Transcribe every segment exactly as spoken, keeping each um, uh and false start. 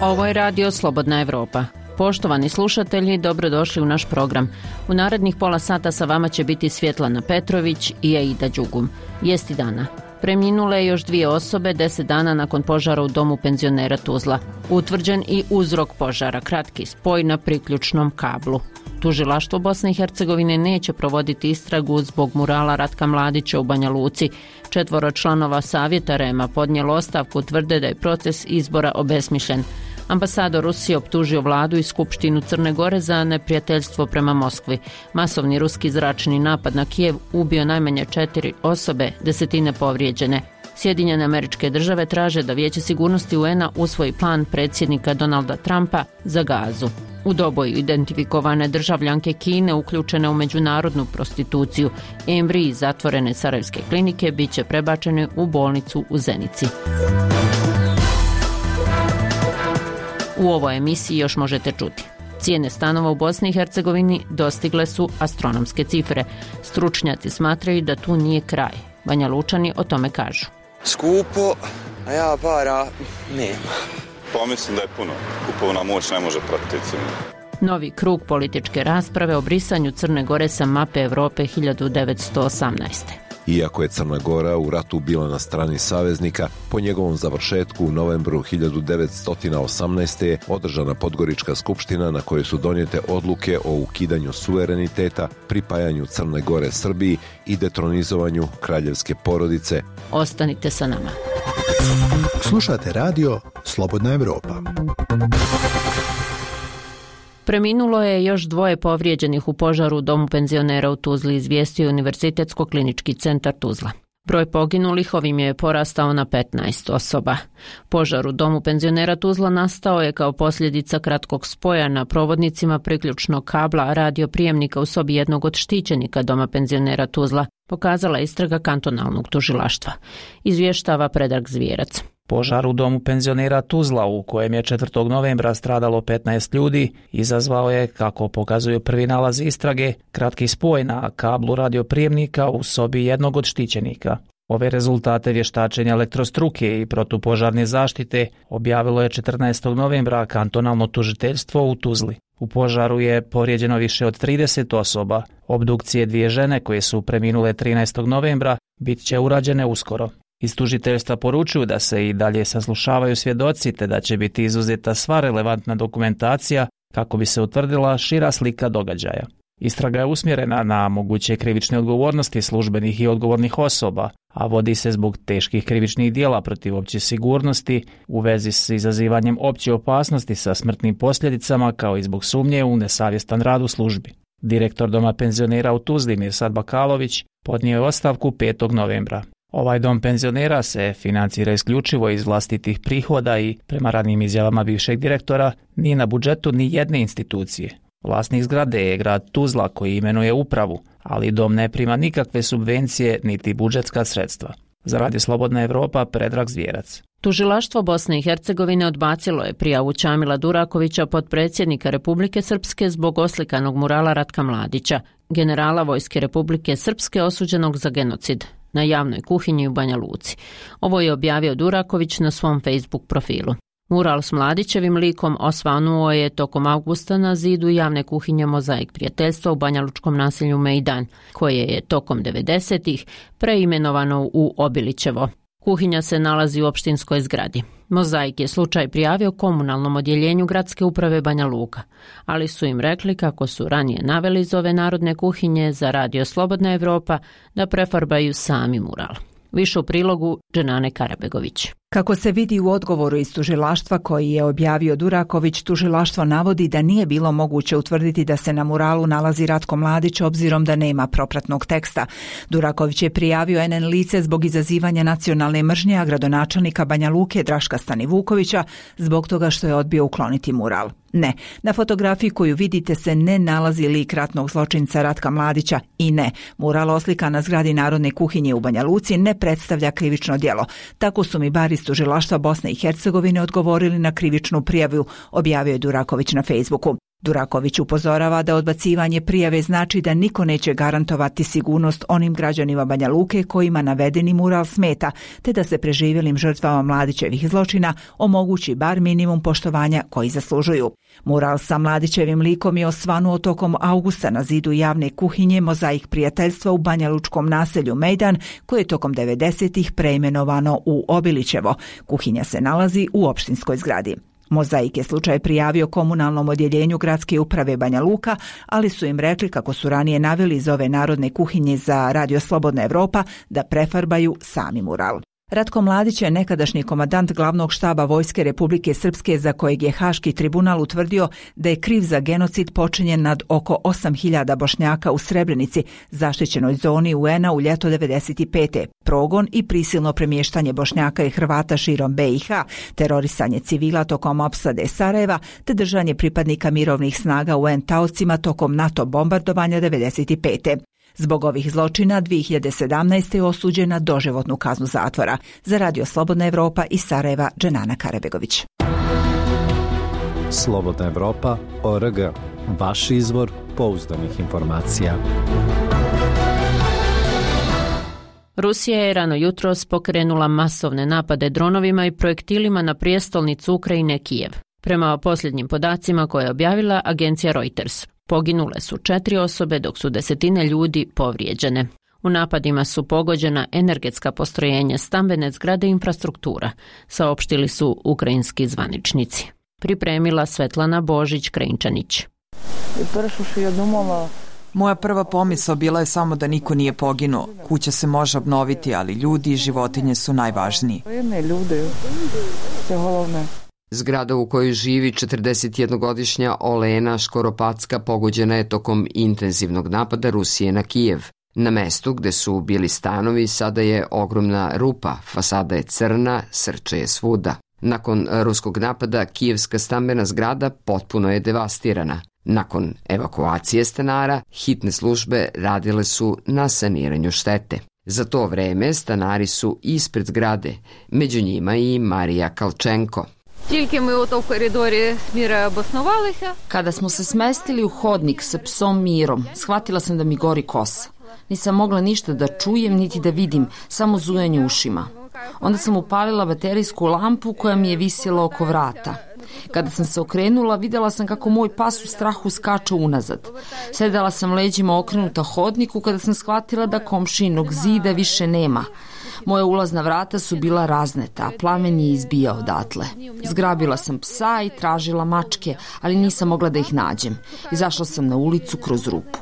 Ovo je radio Slobodna Evropa. Poštovani slušatelji, dobrodošli u naš program. U narednih pola sata sa vama će biti Svjetlana Petrović i Aida Đugum. Vijesti dana. Preminule još dvije osobe deset dana nakon požara u domu penzionera Tuzla. Utvrđen i uzrok požara, kratki spoj na priključnom kablu. Tužilaštvo Bosne i Hercegovine neće provoditi istragu zbog murala Ratka Mladića u Banja Luci. Četvoro članova savjeta R E M-a podnijelo ostavku, tvrde da je proces izbora obesmišljen. Ambasador Rusije optužio vladu i Skupštinu Crne Gore za neprijateljstvo prema Moskvi. Masovni ruski zračni napad na Kijev ubio najmanje četiri osobe, desetine povrijeđene. Sjedinjene Američke Države traže da Vijeće sigurnosti U N-a usvoji plan predsjednika Donalda Trumpa za Gazu. U doboju identifikovane državljanke Kine uključene u međunarodnu prostituciju. Embriji zatvorene sarajevske klinike bit će prebačeni u bolnicu u Zenici. U ovoj emisiji još možete čuti. Cijene stanova u Bosni i Hercegovini dostigle su astronomske cifre. Stručnjaci smatraju da tu nije kraj. Banja Lučani o tome kažu. Skupo, a ja para nema. Pa mislim da je puno. Kupovna moć ne može pratiti cijenu. Novi krug političke rasprave o brisanju Crne Gore sa mape Evrope hiljadu devetsto osamnaeste. Iako je Crna Gora u ratu bila na strani saveznika, po njegovom završetku u novembru hiljadu devetsto osamnaeste. je održana Podgorička skupština na kojoj su donijete odluke o ukidanju suvereniteta, pripajanju Crne Gore Srbiji i detronizovanju kraljevske porodice. Ostanite sa nama. Slušate radio Slobodna Evropa. Preminulo je još dvoje povrijeđenih u požaru u domu penzionera u Tuzli, izvijestio Univerzitetsko-klinički centar Tuzla. Broj poginulih ovim je porastao na petnaest osoba. Požar u domu penzionera Tuzla nastao je kao posljedica kratkog spoja na provodnicima priključnog kabla radioprijemnika u sobi jednog od štićenika doma penzionera Tuzla, pokazala istraga kantonalnog tužilaštva. Izvještava Predrag Zvijerac. Požar u domu penzionera Tuzla, u kojem je četvrtog novembra stradalo petnaest ljudi, izazvao je, kako pokazuju prvi nalazi istrage, kratki spoj na kablu radioprijemnika u sobi jednog od štićenika. Ove rezultate vještačenja elektrostruke i protupožarne zaštite objavilo je četrnaestog novembra kantonalno tužiteljstvo u Tuzli. U požaru je povrijeđeno više od trideset osoba. Obdukcije dvije žene koje su preminule trinaestog novembra bit će urađene uskoro. Iz tužiteljstva poručuju da se i dalje saslušavaju svjedoci te da će biti izuzeta sva relevantna dokumentacija kako bi se utvrdila šira slika događaja. Istraga je usmjerena na moguće krivične odgovornosti službenih i odgovornih osoba, a vodi se zbog teških krivičnih djela protiv opće sigurnosti u vezi s izazivanjem opće opasnosti sa smrtnim posljedicama kao i zbog sumnje u nesavjestan rad u službi. Direktor doma penzionera u Tuzli Mirsad Bakalović podnio je ostavku petog novembra. Ovaj dom penzionera se financira isključivo iz vlastitih prihoda i, prema radnim izjavama bivšeg direktora, nije na budžetu ni jedne institucije. Vlasnik zgrade je grad Tuzla koji imenuje upravu, ali dom ne prima nikakve subvencije niti budžetska sredstva. Za Radio Slobodna Evropa, Predrag Zvijerac. Tužilaštvo Bosne i Hercegovine odbacilo je prijavu Čamila Durakovića, potpredsjednika Republike Srpske, zbog oslikanog murala Ratka Mladića, generala Vojske Republike Srpske osuđenog za genocid, na javnoj kuhinji u Banja Luci. Ovo je objavio Duraković na svom Facebook profilu. Mural s Mladićevim likom osvanuo je tokom avgusta na zidu javne kuhinje Mozaik prijateljstva u banjalučkom naselju Mejdan, koje je tokom devedesetih preimenovano u Obilićevo. Kuhinja se nalazi u opštinskoj zgradi. Mozaik je slučaj prijavio komunalnom odjeljenju gradske uprave Banja Luka, ali su im rekli, kako su ranije naveli iz ove narodne kuhinje za Radio Slobodna Evropa, da prefarbaju sami mural. Više u prilogu Dženane Karabegović. Kako se vidi u odgovoru iz tužilaštva koji je objavio Duraković, tužilaštvo navodi da nije bilo moguće utvrditi da se na muralu nalazi Ratko Mladić obzirom da nema propratnog teksta. Duraković je prijavio N N lice zbog izazivanja nacionalne mržnje, a gradonačelnika Banja Luke Draška Stanivukovića zbog toga što je odbio ukloniti mural. Ne, na fotografiji koju vidite se ne nalazi lik ratnog zločinca Ratka Mladića i ne, mural oslika na zgradi Narodne kuhinje u Banja Luci ne predstavlja krivično djelo. Tako su mi bar iz tužilaštva Bosne i Hercegovine odgovorili na krivičnu prijavu, objavio je Duraković na Facebooku. Duraković upozorava da odbacivanje prijave znači da niko neće garantovati sigurnost onim građanima Banja Luke kojima navedeni mural smeta, te da se preživjelim žrtvama Mladićevih zločina omogući bar minimum poštovanja koji zaslužuju. Mural sa Mladićevim likom je osvanuo tokom augusta na zidu javne kuhinje Mozaik prijateljstva u banjalučkom naselju Mejdan, koje je tokom devedesetih preimenovano u Obilićevo. Kuhinja se nalazi u opštinskoj zgradi. Mozaik je slučaj prijavio komunalnom odjeljenju gradske uprave Banja Luka, ali su im rekli, kako su ranije naveli iz ove narodne kuhinje za Radio Slobodna Evropa, da prefarbaju sami mural. Ratko Mladić je nekadašnji komandant glavnog štaba Vojske Republike Srpske, za kojeg je Haški tribunal utvrdio da je kriv za genocid počinjen nad oko osam hiljada Bošnjaka u Srebrenici, zaštićenoj zoni U N-a u ljeto devedeset pete. Progon i prisilno premještanje Bošnjaka i Hrvata širom B i H, terorisanje civila tokom opsade Sarajeva, te držanje pripadnika mirovnih snaga U N taocima tokom NATO bombardovanja devedeset pete. Zbog ovih zločina dvije hiljade sedamnaeste. je osuđen na doživotnu kaznu zatvora. Za Radio Slobodna Evropa iz Sarajeva, Dženana Karebegović. Slobodna Evropa, O R G. Vaš izvor pouzdanih informacija. Rusija je rano jutros pokrenula masovne napade dronovima i projektilima na prijestolnicu Ukrajine Kijev. Prema posljednjim podacima koje je objavila agencija Reuters, poginule su četiri osobe, dok su desetine ljudi povrijeđene. U napadima su pogođena energetska postrojenja, stambene zgrade i infrastruktura, saopštili su ukrajinski zvaničnici. Pripremila Svetlana Božić-Krajinčanić. Moja prva pomisao bila je samo da niko nije poginuo. Kuća se može obnoviti, ali ljudi i životinje su najvažniji. Zgrada u kojoj živi četrdesetjednogodišnja Olena Škoropacka pogođena je tokom intenzivnog napada Rusije na Kijev. Na mestu gde su bili stanovi sada je ogromna rupa, fasada je crna, srče je svuda. Nakon ruskog napada kijevska stambena zgrada potpuno je devastirana. Nakon evakuacije stanara, hitne službe radile su na saniranju štete. Za to vreme stanari su ispred zgrade, među njima i Marija Kalčenko. Kada smo se smestili u hodnik sa psom Mirom, shvatila sam da mi gori kosa. Nisam mogla ništa da čujem niti da vidim, samo zujanje ušima. Onda sam upalila baterijsku lampu koja mi je visjela oko vrata. Kada sam se okrenula, vidjela sam kako moj pas u strahu skače unazad. Sedela sam leđima okrenuta hodniku kada sam shvatila da komšinog zida više nema. Moja ulazna vrata su bila razneta, a plamen je izbijao odatle. Zgrabila sam psa i tražila mačke, ali nisam mogla da ih nađem. Izašla sam na ulicu kroz rupu.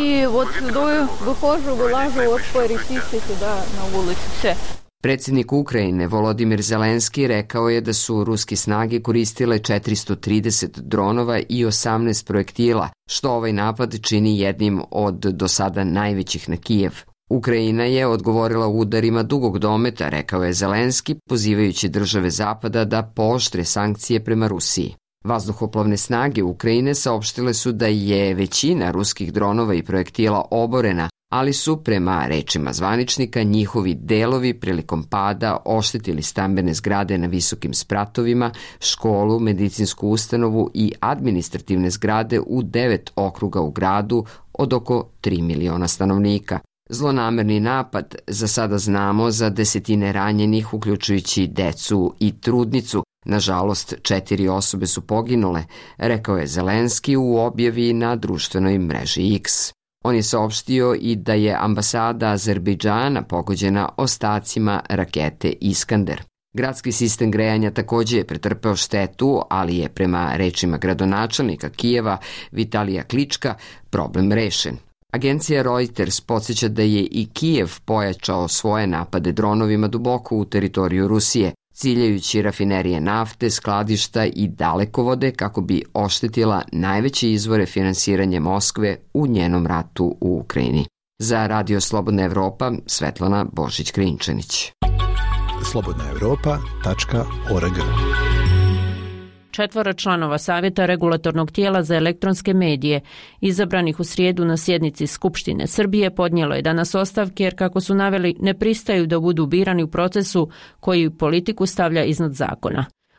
Predsjednik Ukrajine Volodimir Zelenski rekao je da su ruske snage koristile četiristo trideset dronova i osamnaest projektila, što ovaj napad čini jednim od do sada najvećih na Kijev. Ukrajina je odgovorila udarima dugog dometa, rekao je Zelenski, pozivajući države Zapada da pooštre sankcije prema Rusiji. Vazduhoplovne snage Ukrajine saopštile su da je većina ruskih dronova i projektila oborena, ali su, prema rečima zvaničnika, njihovi delovi prilikom pada oštetili stambene zgrade na visokim spratovima, školu, medicinsku ustanovu i administrativne zgrade u devet okruga u gradu od oko tri miliona stanovnika. Zlonamerni napad, za sada znamo za desetine ranjenih, uključujući decu i trudnicu. Nažalost, četiri osobe su poginule, rekao je Zelenski u objavi na društvenoj mreži X. On je saopštio i da je ambasada Azerbejdžana pogođena ostacima rakete Iskander. Gradski sistem grejanja također je pretrpeo štetu, ali je, prema rečima gradonačelnika Kijeva Vitalija Klička, problem rešen. Agencija Reuters podsjeća da je i Kijev pojačao svoje napade dronovima duboko u teritoriju Rusije, ciljajući rafinerije nafte, skladišta i dalekovode kako bi oštetila najveće izvore finansiranja Moskve u njenom ratu u Ukrajini. Za Radio Slobodna Evropa, Svetlana Božić-Krajinčanić. slobodna evropa tačka org. Četvoro članova Savjeta regulatornog tijela za elektronske medije, izabranih u srijedu na sjednici Skupštine Srbije, podnijelo je danas ostavke jer, kako su naveli, ne pristaju da budu birani u procesu koji politiku stavlja iznad zakona.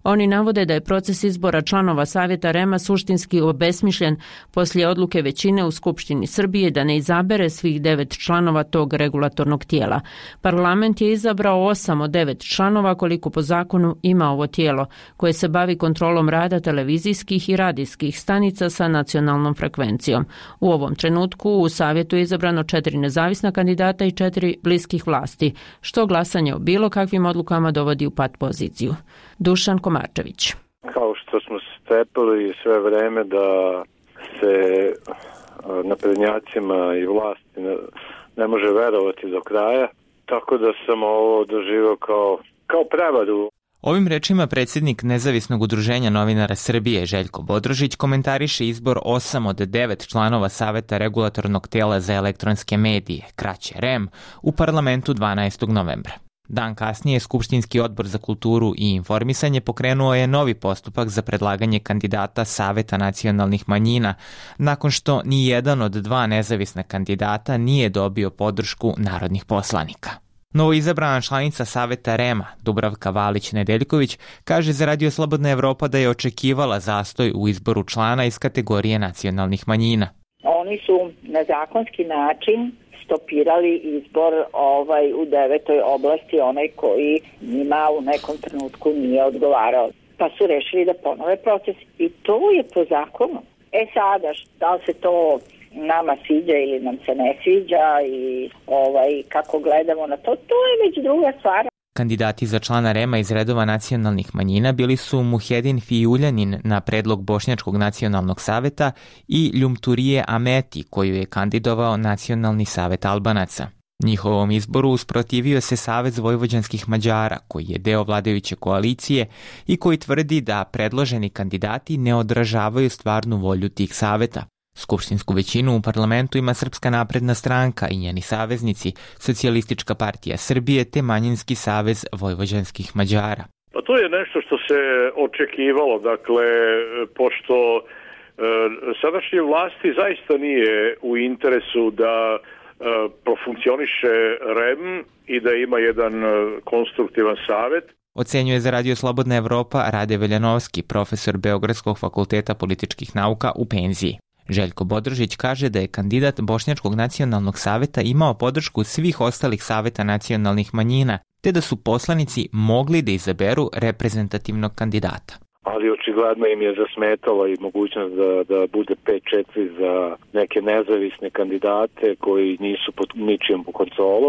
Oni navode da je proces izbora članova Savjeta REM-a suštinski obesmišljen poslije odluke većine u Skupštini Srbije da ne izabere svih devet članova tog regulatornog tijela. Parlament je izabrao osam od devet članova koliko po zakonu ima ovo tijelo, koje se bavi kontrolom rada televizijskih i radijskih stanica sa nacionalnom frekvencijom. U ovom trenutku u Savjetu je izabrano četiri nezavisna kandidata i četiri bliskih vlasti, što glasanje o bilo kakvim odlukama dovodi u pat poziciju. Dušan Komarčević. Kao što smo strepili sve vreme da se naprednjacima i vlasti ne, ne može verovati do kraja, tako da sam ovo doživio kao, kao prevaru. Ovim rečima predsjednik Nezavisnog udruženja novinara Srbije Željko Bodrožić komentariše izbor osam od devet članova Saveta regulatornog tela za elektronske medije, kraće REM, u parlamentu dvanaestog novembra. Dan kasnije Skupštinski odbor za kulturu i informisanje pokrenuo je novi postupak za predlaganje kandidata Saveta nacionalnih manjina, nakon što ni jedan od dva nezavisna kandidata nije dobio podršku narodnih poslanika. Novoizabrana članica Saveta REM-a, Dubravka Valić-Nedeljković, kaže za Radio Slobodna Evropa da je očekivala zastoj u izboru člana iz kategorije nacionalnih manjina. Oni su na zakonski način stopirali izbor ovaj u devetoj oblasti, onaj koji njima u nekom trenutku nije odgovarao. Pa su rešili da ponove proces i to je po zakonu. E sada, da li se to nama sviđa ili nam se ne sviđa i ovaj kako gledamo na to, to je već druga stvar. Kandidati za člana REM-a iz redova nacionalnih manjina bili su Muhedin Fijuljanin na predlog Bošnjačkog nacionalnog saveta i Ljumturije Ameti, koju je kandidovao Nacionalni savet Albanaca. Njihovom izboru usprotivio se Savez vojvođanskih Mađara, koji je deo vladajuće koalicije i koji tvrdi da predloženi kandidati ne odražavaju stvarnu volju tih saveta. Skupštinsku većinu u parlamentu ima Srpska napredna stranka i njeni saveznici, Socijalistička partija Srbije te Manjinski savez vojvođanskih Mađara. Pa to je nešto što se očekivalo, dakle, pošto e, sadašnje vlasti zaista nije u interesu da e, profunkcioniše REM i da ima jedan konstruktivan savet. Ocenjuje za Radio Slobodna Evropa Rade Veljanovski, profesor Beogradskog fakulteta političkih nauka u penziji. Željko Bodrožić kaže da je kandidat Bošnjačkog nacionalnog saveta imao podršku svih ostalih saveta nacionalnih manjina, te da su poslanici mogli da izaberu reprezentativnog kandidata. Ali očigledno im je zasmetala i mogućnost da, da bude pet četiri za neke nezavisne kandidate koji nisu pod ničijom kontrolom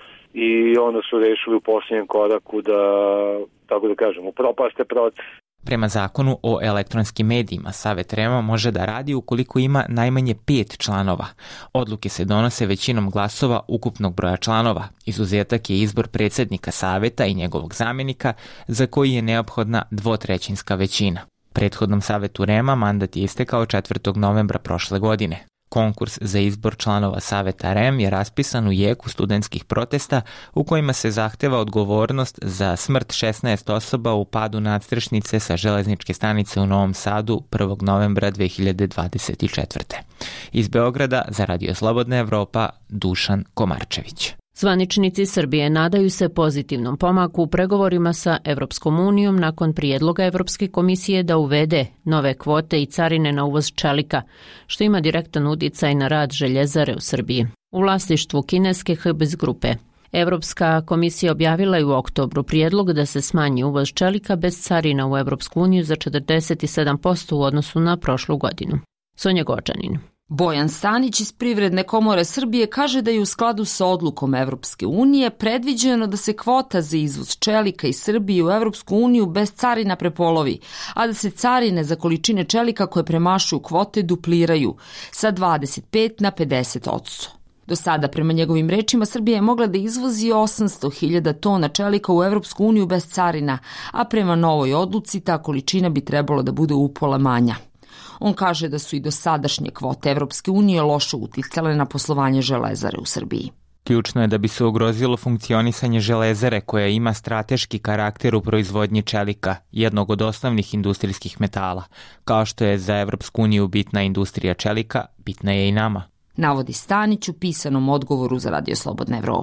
i onda su rešili u posljednjem koraku da, tako da kažemo, propaste proces. Prema zakonu o elektronskim medijima, Savet REM-a može da radi ukoliko ima najmanje pet članova. Odluke se donose većinom glasova ukupnog broja članova. Izuzetak je izbor predsjednika Saveta i njegovog zamjenika, za koji je neophodna dvotrećinska većina. Prethodnom Savetu REM-a mandat je istekao četvrtog novembra prošle godine. Konkurs za izbor članova Saveta REM je raspisan u jeku studentskih protesta u kojima se zahteva odgovornost za smrt šesnaest osoba u padu nadstrešnice sa železničke stanice u Novom Sadu prvog novembra dve hiljade dvadeset četvrte. Iz Beograda za Radio Slobodna Evropa, Dušan Komarčević. Zvaničnici Srbije nadaju se pozitivnom pomaku u pregovorima sa Evropskom unijom nakon prijedloga Evropske komisije da uvede nove kvote i carine na uvoz čelika, što ima direktan uticaj na rad željezare u Srbiji. U vlasništvu kineske H B S grupe. Evropska komisija objavila je u oktobru prijedlog da se smanji uvoz čelika bez carina u Evropsku uniju za četrdeset sedam posto u odnosu na prošlu godinu. Sonja Gočanin. Bojan Stanić iz Privredne komore Srbije kaže da je u skladu sa odlukom Evropske unije predviđeno da se kvota za izvoz čelika iz Srbije u Evropsku uniju bez carina prepolovi, a da se carine za količine čelika koje premašuju kvote dupliraju sa dvadeset pet na pedeset odsto. Do sada, prema njegovim rečima, Srbija je mogla da izvozi osamsto hiljada tona čelika u Evropsku uniju bez carina, a prema novoj odluci ta količina bi trebalo da bude upola manja. On kaže da su i dosadašnje kvote Evropske unije loše uticale na poslovanje železare u Srbiji. Ključno je da bi se ugrozilo funkcionisanje železare koja ima strateški karakter u proizvodnji čelika, jednog od osnovnih industrijskih metala. Kao što je za Evropsku uniju bitna industrija čelika, bitna je i nama. Navodi Stanić u pisanom odgovoru za Radio Slobodna Evropa.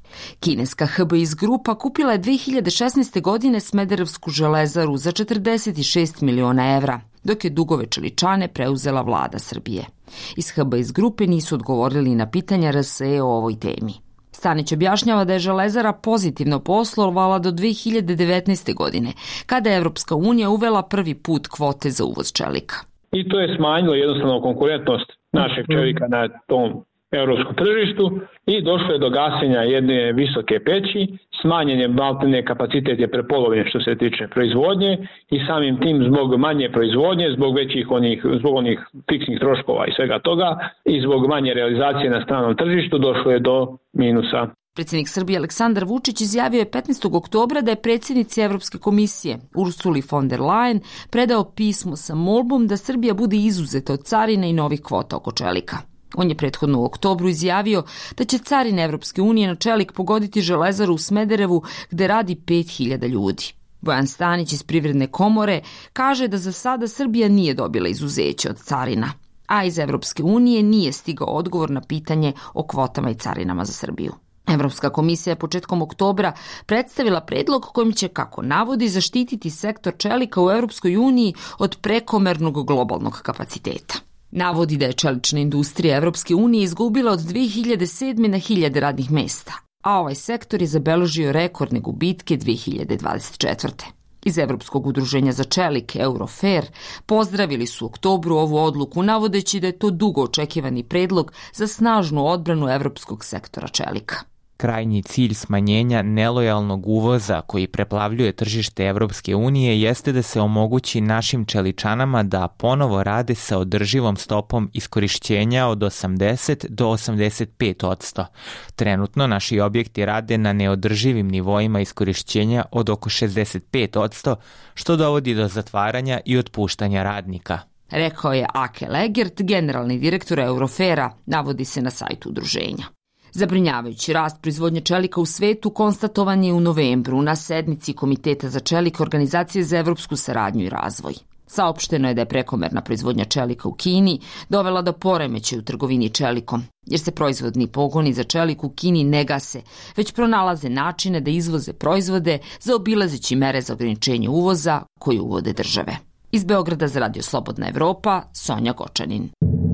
Kineska H B I S grupa kupila je dve hiljade šesnaeste. godine Smederevsku železaru za četrdeset šest miliona evra, dok je dugove čeličane preuzela vlada Srbije. Iz H B I S grupe nisu odgovorili na pitanja R S E o ovoj temi. Stanić objašnjava da je železara pozitivno poslovala do dve hiljade devetnaeste. godine, kada je Evropska unija uvela prvi put kvote za uvoz čelika. I to je smanjilo jednostavno konkurentnost našeg čelika na tom europskom tržištu i došlo je do gašenja jedne visoke peći, smanjen je maltene kapacitet je prepolovljen što se tiče proizvodnje i samim tim zbog manje proizvodnje, zbog većih onih, zbog onih fiksnih troškova i svega toga i zbog manje realizacije na stranom tržištu došlo je do minusa. Predsjednik Srbije Aleksandar Vučić izjavio je petnaestog oktobra da je predsjednici Evropske komisije Ursuli von der Leyen predao pismo sa molbom da Srbija bude izuzeta od carina i novih kvota oko čelika. On je prethodno u oktobru izjavio da će carine Evropske unije na čelik pogoditi železaru u Smederevu gde radi pet hiljada ljudi. Bojan Stanić iz Privredne komore kaže da za sada Srbija nije dobila izuzeće od carina, a iz Evropske unije nije stigao odgovor na pitanje o kvotama i carinama za Srbiju. Evropska komisija je početkom oktobra predstavila predlog kojim će, kako navodi, zaštititi sektor čelika u Evropskoj uniji od prekomernog globalnog kapaciteta. Navodi da je čelična industrija Evropske unije izgubila od dve hiljade sedme. na hiljade radnih mesta, a ovaj sektor je zabeležio rekordne gubitke dve hiljade dvadeset četvrte. Iz Evropskog udruženja za čelik Eurofair pozdravili su u oktobru ovu odluku, navodeći da je to dugo očekivani predlog za snažnu odbranu evropskog sektora čelika. Krajnji cilj smanjenja nelojalnog uvoza koji preplavljuje tržište Evropske unije jeste da se omogući našim čeličanama da ponovo rade sa održivom stopom iskorišćenja od osamdeset do osamdeset pet odsto. Trenutno naši objekti rade na neodrživim nivoima iskorišćenja od oko šezdeset pet odsto, što dovodi do zatvaranja i otpuštanja radnika. Rekao je Ake Legert, generalni direktor Eurofera, navodi se na sajtu udruženja. Zabrinjavajući rast proizvodnje čelika u svetu konstatovan je u novembru na sednici Komiteta za čelik Organizacije za evropsku saradnju i razvoj. Saopšteno je da je prekomerna proizvodnja čelika u Kini dovela do poremećaja u trgovini čelikom, jer se proizvodni pogoni za čelik u Kini ne gase, već pronalaze načine da izvoze proizvode zaobilazeći mere za ograničenje uvoza koje uvode države. Iz Beograda za Radio Slobodna Evropa, Sonja Gočanin.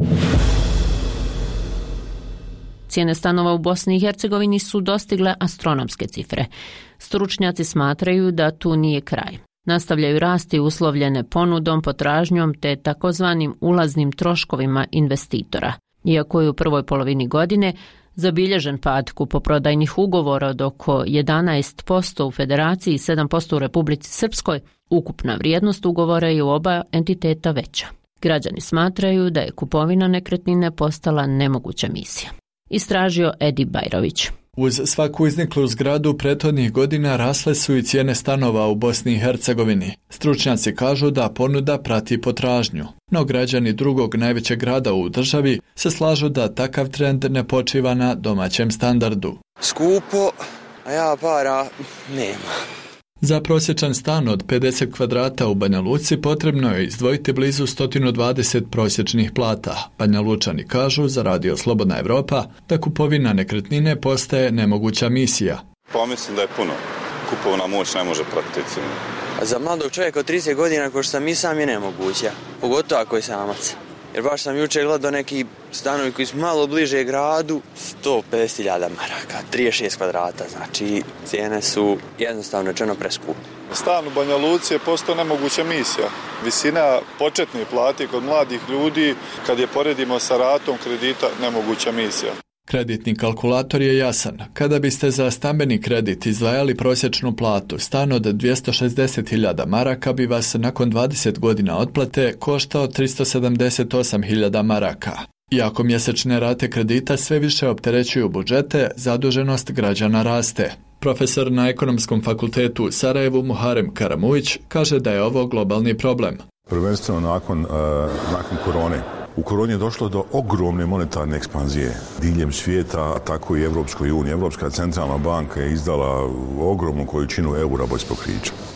Cijene stanova u Bosni i Hercegovini su dostigle astronomske cifre. Stručnjaci smatraju da tu nije kraj. Nastavljaju rasti uslovljene ponudom, potražnjom te takozvanim ulaznim troškovima investitora. Iako je u prvoj polovini godine zabilježen pad kupoprodajnih ugovora od oko jedanaest posto u Federaciji i sedam posto u Republici Srpskoj, ukupna vrijednost ugovora je u oba entiteta veća. Građani smatraju da je kupovina nekretnine postala nemoguća misija. Istražio Edi Bajrović. Uz svaku izniklu zgradu prethodnih godina rasle su i cijene stanova u Bosni i Hercegovini. Stručnjaci kažu da ponuda prati potražnju, no građani drugog najvećeg grada u državi se slažu da takav trend ne počiva na domaćem standardu. Skupo, a ja para nema. Za prosječan stan od pedeset kvadrata u Banja Luci potrebno je izdvojiti blizu sto dvadeset prosječnih plata. Banja Lučani kažu za Radio Slobodna Evropa da kupovina nekretnine postaje nemoguća misija. Pa mislim da je puno. Kupovna moć ne može pratiti. Za mladog čovjeka od trideset godina ko što sam i sam je nemoguća, pogotovo ako je samac. Jer baš sam jučer gledao neki stanovi koji su malo bliže gradu, sto pedeset hiljada maraka, trideset šest kvadrata, znači cijene su jednostavno rečeno preskupe. Stan u Banja Luci je postao nemoguća misija. Visina početne plate kod mladih ljudi, kad je poredimo sa ratom kredita, nemoguća misija. Kreditni kalkulator je jasan. Kada biste za stambeni kredit izdvajali prosječnu platu, stan od dvjesto šezdeset hiljada maraka bi vas nakon dvadeset godina otplate koštao tristo sedamdeset osam hiljada maraka. Iako mjesečne rate kredita sve više opterećuju budžete, zaduženost građana raste. Profesor na Ekonomskom fakultetu u Sarajevu Muharem Karamuić kaže da je ovo globalni problem. Prvenstveno nakon, uh, nakon korone. U koroni je došlo do ogromne monetarne ekspanzije diljem svijeta, a tako i Evropskoj uniji. Evropska centralna banka je izdala ogromnu količinu eura bez pokrića.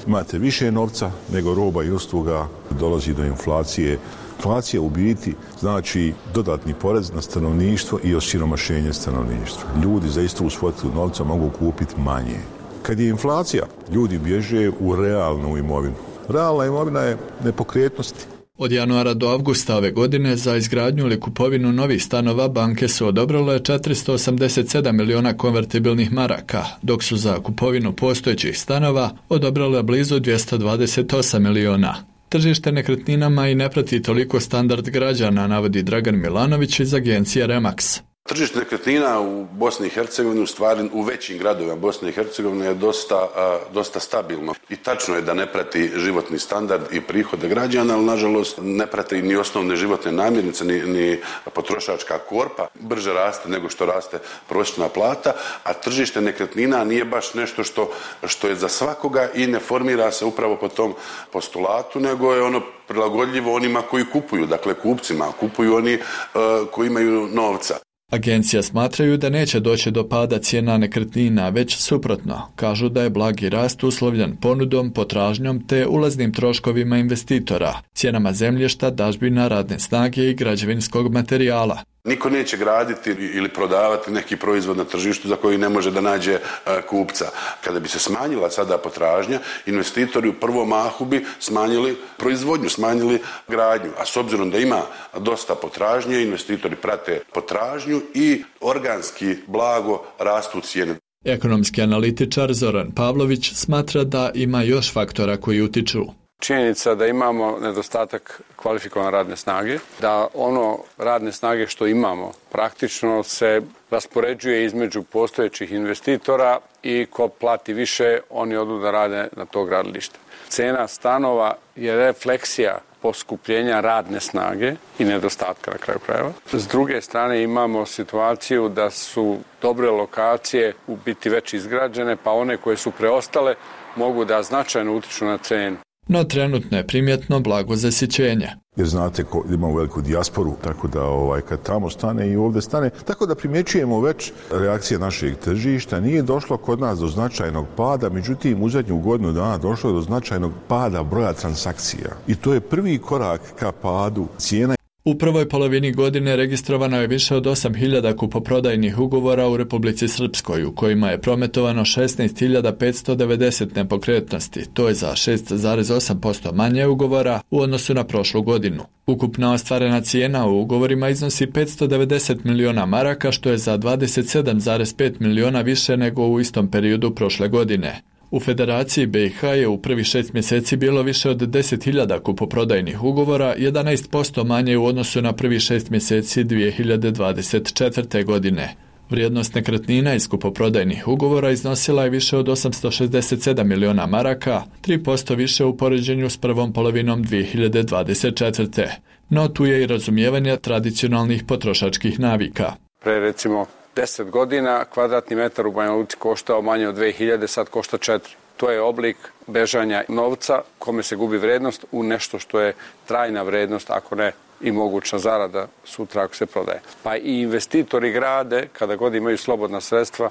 imate više novca nego roba i usluga, dolazi do inflacije. Inflacija u biti znači dodatni porez na stanovništvo i osiromašenje stanovništva. Ljudi za istu svotu novca mogu kupiti manje. Kad je inflacija, ljudi bježe u realnu imovinu. Realna imovina je nepokretnosti. Od januara do avgusta ove godine za izgradnju ili kupovinu novih stanova banke su odobrile četiristo osamdeset sedam miliona konvertibilnih maraka, dok su za kupovinu postojećih stanova odobrile blizu dvjesto dvadeset osam miliona. Tržište nekretninama i ne prati toliko standard građana, navodi Dragan Milanović iz agencije Remax. Tržište nekretnina u Bosni i Hercegovini, u stvari u većim gradovima Bosne i Hercegovine je dosta, dosta stabilno. I tačno je da ne prati životni standard i prihode građana, ali nažalost ne prati ni osnovne životne namirnice, ni, ni potrošačka korpa. Brže raste nego što raste prosječna plata, a tržište nekretnina nije baš nešto što, što je za svakoga i ne formira se upravo po tom postulatu, nego je ono prilagodljivo onima koji kupuju, dakle kupcima, kupuju oni uh, koji imaju novca. Agencija smatraju da neće doći do pada cijena nekretnina, već suprotno. Kažu da je blagi rast uslovljen ponudom, potražnjom te ulaznim troškovima investitora, cijenama zemljišta, dažbina, radne snage i građevinskog materijala. Niko neće graditi ili prodavati neki proizvod na tržištu za koji ne može da nađe kupca. Kada bi se smanjila sada potražnja, investitori u prvom mahu bi smanjili proizvodnju, smanjili gradnju. A s obzirom da ima dosta potražnje, investitori prate potražnju i organski blago rastu cijene. Ekonomski analitičar Zoran Pavlović smatra da ima još faktora koji utiču. Činjenica da imamo nedostatak kvalifikovane radne snage, da ono radne snage što imamo praktično se raspoređuje između postojećih investitora i ko plati više, oni odu da rade na to gradilište. Cena stanova je refleksija poskupljenja radne snage i nedostatka na kraju krajeva. S druge strane imamo situaciju da su dobre lokacije u biti već izgrađene, pa one koje su preostale mogu da značajno utiču na cenu. No trenutno je primjetno blago zasićenje. Jer znate, ko, imamo veliku dijasporu, tako da ovaj, kad tamo stane i ovdje stane, tako da primjećujemo već reakcije našeg tržišta. Nije došlo kod nas do značajnog pada, međutim u zadnju godinu dana došlo je do značajnog pada broja transakcija. I to je prvi korak ka padu cijena. U prvoj polovini godine registrovano je više od osam hiljada kupoprodajnih ugovora u Republici Srpskoj, u kojima je prometovano šesnaest hiljada petsto devedeset nepokretnosti, to je za šest zarez osam posto manje ugovora u odnosu na prošlu godinu. Ukupna ostvarena cijena u ugovorima iznosi petsto devedeset miliona maraka, što je za dvadeset sedam zarez pet miliona više nego u istom periodu prošle godine. U Federaciji B i H je u prvih šest mjeseci bilo više od deset hiljada kupoprodajnih ugovora, jedanaest posto manje u odnosu na prvih šest mjeseci dvije hiljade dvadeset četvrte. godine. Vrijednost nekretnina iz kupoprodajnih ugovora iznosila je više od osamsto šezdeset sedam miliona maraka, tri posto više u poređenju s prvom polovinom dvije hiljade dvadeset četvrte. No tu je i razumijevanje tradicionalnih potrošačkih navika. Pre recimo deset godina kvadratni metar u Banja Luci koštao manje od dvije hiljade, sad košta četiri. To je oblik bežanja novca kome se gubi vrednost u nešto što je trajna vrednost, ako ne i moguća zarada sutra ako se prodaje. Pa i investitori grade, kada god imaju slobodna sredstva,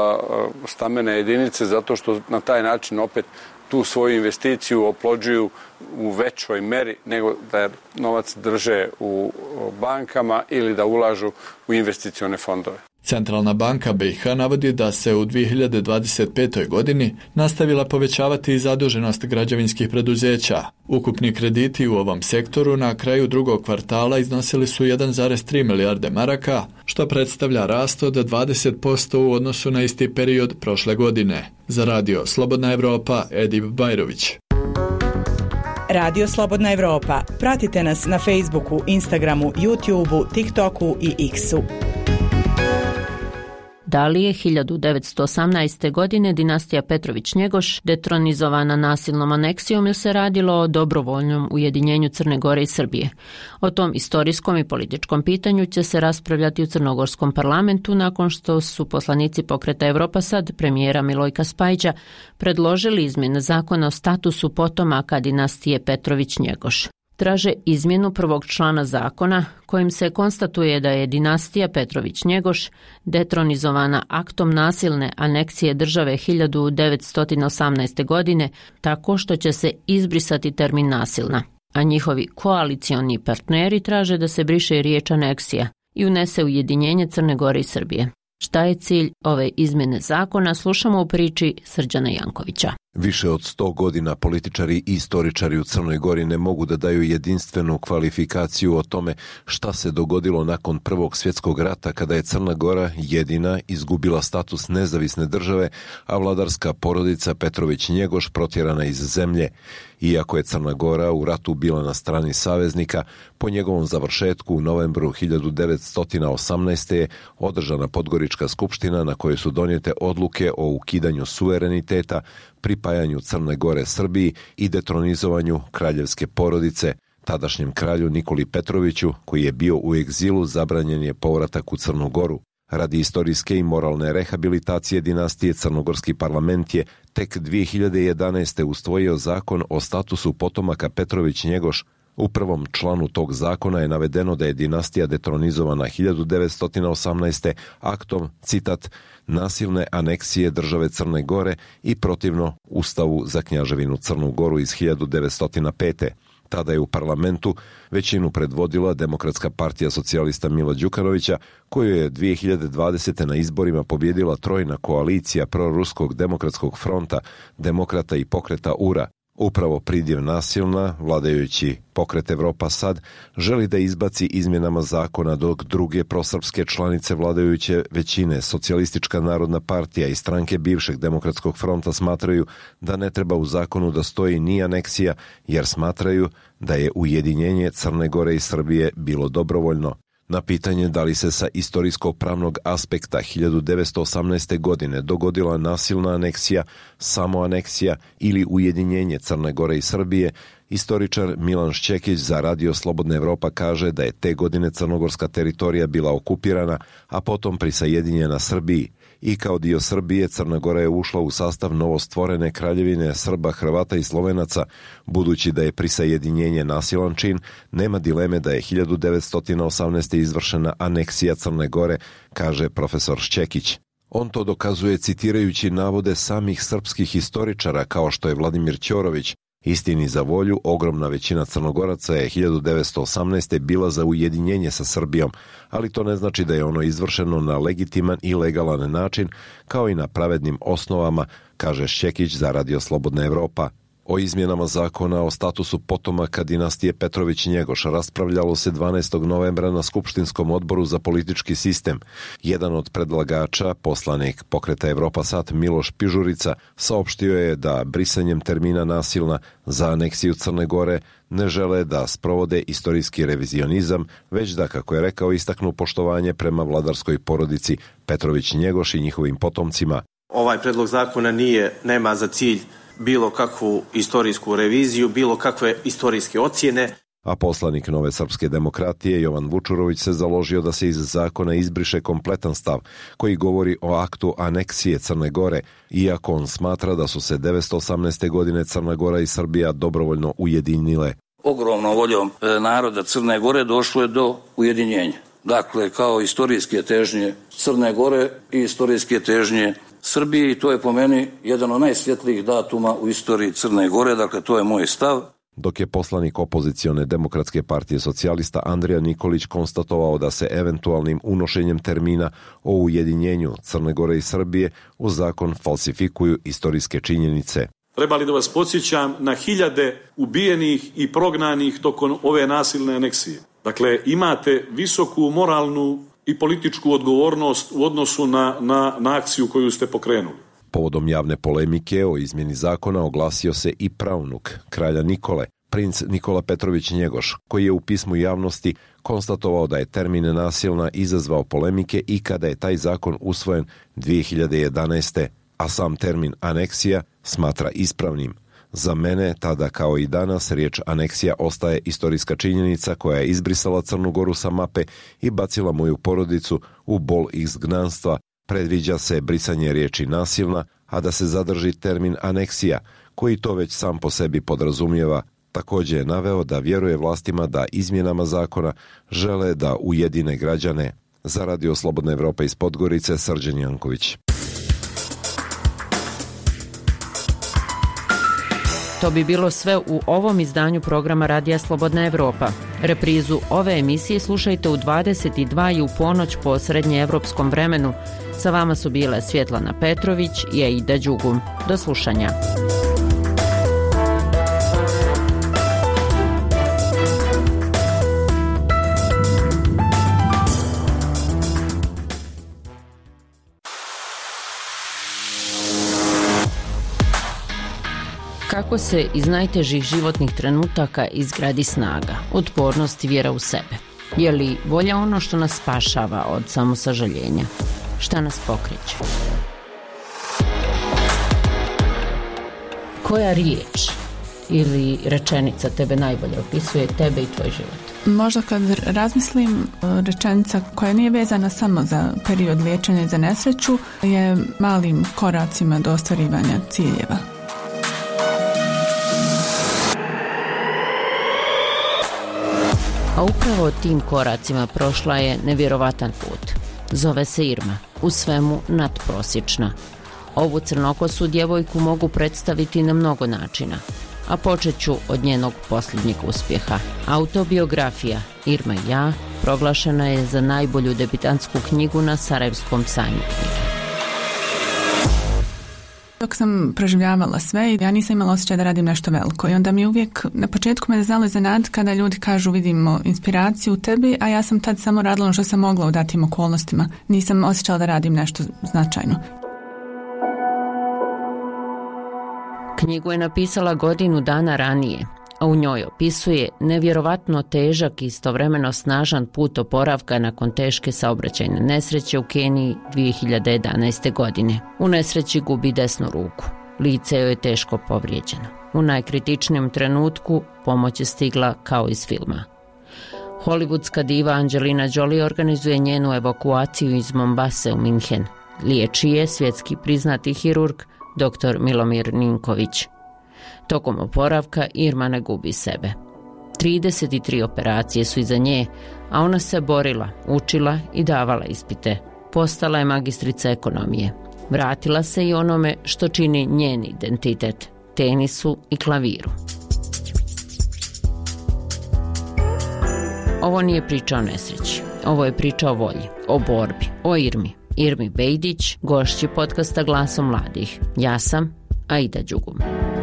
stambene jedinice, zato što na taj način opet tu svoju investiciju oplođuju u većoj meri nego da novac drže u bankama ili da ulažu u investicione fondove. Centralna banka B i H navodi da se u dvije hiljade dvadeset petoj. godini nastavila povećavati i zaduženost građevinskih preduzeća. Ukupni krediti u ovom sektoru na kraju drugog kvartala iznosili su jedan zarez tri milijarde maraka, što predstavlja rast od dvadeset posto u odnosu na isti period prošle godine. Za radio Slobodna Evropa, Edip Bajrović. Radio Slobodna Evropa. Pratite nas na Facebooku, Instagramu, YouTubeu, TikToku i X-u. Da li je hiljadu devetsto osamnaeste. godine dinastija Petrović-Njegoš detronizovana nasilnom aneksijom ili se radilo o dobrovoljnom ujedinjenju Crne Gore i Srbije? O tom istorijskom i političkom pitanju će se raspravljati u crnogorskom parlamentu nakon što su poslanici Pokreta Evropa Sad premijera Milojka Spajića predložili izmjene zakona o statusu potomaka dinastije Petrović-Njegoš. traže izmjenu prvog člana zakona kojim se konstatuje da je dinastija Petrović-Njegoš detronizovana aktom nasilne aneksije države hiljadu devetsto osamnaeste. godine tako što će se izbrisati termin nasilna, a njihovi koalicioni partneri traže da se briše riječ aneksija i unese ujedinjenje Crne Gore i Srbije. Šta je cilj ove izmjene zakona, slušamo u priči Srđana Jankovića. Više od sto godina političari i istoričari u Crnoj Gori ne mogu da daju jedinstvenu kvalifikaciju o tome šta se dogodilo nakon Prvog svjetskog rata kada je Crna Gora jedina izgubila status nezavisne države, a vladarska porodica Petrović-Njegoš protjerana iz zemlje. Iako je Crna Gora u ratu bila na strani saveznika, po njegovom završetku u novembru hiljadu devetsto osamnaeste. je održana Podgorička skupština na kojoj su donijete odluke o ukidanju suvereniteta, pripajanju Crne Gore Srbiji i detronizovanju kraljevske porodice. Tadašnjem kralju Nikoli Petroviću, koji je bio u egzilu, zabranjen je povratak u Crnu Goru. Radi istorijske i moralne rehabilitacije dinastije, crnogorski parlament je tek dvije hiljade jedanaeste. usvojio zakon o statusu potomaka Petrović-Njegoš. U prvom članu tog zakona je navedeno da je dinastija detronizovana hiljadu devetsto osamnaeste. aktom, citat, nasilne aneksije države Crne Gore i protivno Ustavu za Knjaževinu Crnu Goru iz hiljadu devetsto pete. Tada je u parlamentu većinu predvodila Demokratska partija socijalista Mila Đukanovića, koju je dvije hiljade dvadesete. na izborima pobjedila trojna koalicija proruskog demokratskog fronta, demokrata i pokreta U R A. Upravo pridjev nasilna, vladajući pokret Evropa sad, želi da izbaci izmjenama zakona, dok druge prosrpske članice vladajuće većine, Socijalistička narodna partija i stranke bivšeg demokratskog fronta smatraju da ne treba u zakonu da stoji ni aneksija, jer smatraju da je ujedinjenje Crne Gore i Srbije bilo dobrovoljno. Na pitanje da li se sa istorijsko-pravnog aspekta hiljadu devetsto osamnaeste. godine dogodila nasilna aneksija, samo aneksija ili ujedinjenje Crne Gore i Srbije, istoričar Milan Šćekić za Radio Slobodna Evropa kaže da je te godine crnogorska teritorija bila okupirana, a potom prisajedinjena Srbiji. I kao dio Srbije, Crna Gora je ušla u sastav novostvorene kraljevine Srba, Hrvata i Slovenaca. Budući da je prisajedinjenje nasilan čin, nema dileme da je hiljadu devetsto osamnaeste. izvršena aneksija Crne Gore, kaže profesor Šćekić. On to dokazuje citirajući navode samih srpskih historičara kao što je Vladimir Ćorović. Istini za volju, ogromna većina Crnogoraca je hiljadu devetsto osamnaeste. bila za ujedinjenje sa Srbijom, ali to ne znači da je ono izvršeno na legitiman i legalan način, kao i na pravednim osnovama, kaže Šćekić za Radio Slobodna Evropa. O izmjenama zakona o statusu potomaka dinastije Petrović-Njegoš raspravljalo se dvanaestog novembra na Skupštinskom odboru za politički sistem. Jedan od predlagača, poslanik pokreta Evropa sad Miloš Pižurica, saopštio je da brisanjem termina nasilna za aneksiju Crne Gore ne žele da sprovode istorijski revizionizam, već da, kako je rekao, istaknu poštovanje prema vladarskoj porodici Petrović-Njegoš i njihovim potomcima. Ovaj predlog zakona nije, nema za cilj bilo kakvu istorijsku reviziju, bilo kakve istorijske ocjene. A poslanik Nove srpske demokratije Jovan Vučurović se založio da se iz zakona izbriše kompletan stav koji govori o aktu aneksije Crne Gore, iako on smatra da su se devetsto osamnaeste. godine Crna Gora i Srbija dobrovoljno ujedinile. Ogromnom voljom naroda Crne Gore došlo je do ujedinjenja. Dakle, kao istorijske težnje Crne Gore i istorijske težnje Srbije, i to je po meni jedan od najsvjetlijih datuma u istoriji Crne Gore, dakle to je moj stav. Dok je poslanik opozicione Demokratske partije socijalista Andrija Nikolić konstatovao da se eventualnim unošenjem termina o ujedinjenju Crne Gore i Srbije u zakon falsifikuju istorijske činjenice. Treba li da vas podsjećam na hiljade ubijenih i prognanih tokom ove nasilne aneksije? Dakle, imate visoku moralnu i političku odgovornost u odnosu na, na, na akciju koju ste pokrenuli. Povodom javne polemike o izmjeni zakona oglasio se i pravnuk kralja Nikole, princ Nikola Petrović-Njegoš, koji je u pismu javnosti konstatovao da je termin nasilna izazvao polemike i kada je taj zakon usvojen dvije hiljade jedanaeste. a sam termin aneksija smatra ispravnim. Za mene, tada kao i danas, riječ aneksija ostaje istorijska činjenica koja je izbrisala Crnu Goru sa mape i bacila moju porodicu u bol izgnanstva. Predviđa se brisanje riječi nasilna, a da se zadrži termin aneksija, koji to već sam po sebi podrazumijeva, Također je naveo da vjeruje vlastima da izmjenama zakona žele da ujedine građane. Za Radio Slobodna Evropa iz Podgorice, Srđan Janković. To bi bilo sve u ovom izdanju programa Radija Slobodna Evropa. Reprizu ove emisije slušajte u dvadeset dva i u ponoć po srednjeevropskom vremenu. Sa vama su bile Svjetlana Petrović i Aida Đugum. Do slušanja. Kako se iz najtežih životnih trenutaka izgradi snaga, otpornost i vjera u sebe? Je li volja ono što nas spašava od samosažaljenja? Šta nas pokreće? Koja riječ ili rečenica tebe najbolje opisuje, tebe i tvoj život? Možda kad razmislim, rečenica koja nije vezana samo za period liječenja i za nesreću je malim koracima do ostvarivanja ciljeva. A upravo tim koracima prošla je nevjerovatan put. Zove se Irma, u svemu nadprosječna. Ovu crnokosu djevojku mogu predstaviti na mnogo načina, a počet ću od njenog posljednjeg uspjeha. Autobiografija Irma i ja proglašena je za najbolju debitantsku knjigu na Sarajevskom sajmu knjige. Dok sam proživljavala sve, ja nisam imala osjećaj da radim nešto veliko i onda mi uvijek na početku me znalo iznenaditi kada ljudi kažu vidimo inspiraciju u tebi, a ja sam tad samo radila ono što sam mogla u datim okolnostima. Nisam osjećala da radim nešto značajno. Knjigu je napisala godinu dana ranije, a u njoj opisuje nevjerovatno težak i istovremeno snažan put oporavka nakon teške saobraćajne nesreće u Keniji dvije hiljade jedanaeste. godine. U nesreći gubi desnu ruku. Lice joj je teško povrijeđeno. U najkritičnijem trenutku pomoć je stigla kao iz filma. Hollywoodska diva Angelina Jolie organizuje njenu evakuaciju iz Mombase u Minhen. Liječi je svjetski priznati hirurg dr. Milomir Ninković. Tokom oporavka Irma ne gubi sebe. trideset tri operacije su iza nje, a ona se borila, učila i davala ispite. Postala je magistrica ekonomije. Vratila se i onome što čini njen identitet, tenisu i klaviru. Ovo nije priča o nesreći. Ovo je priča o volji, o borbi, o Irmi. Irmi Bejdić, gošći podcasta Glasom mladih. Ja sam Aida Đugum.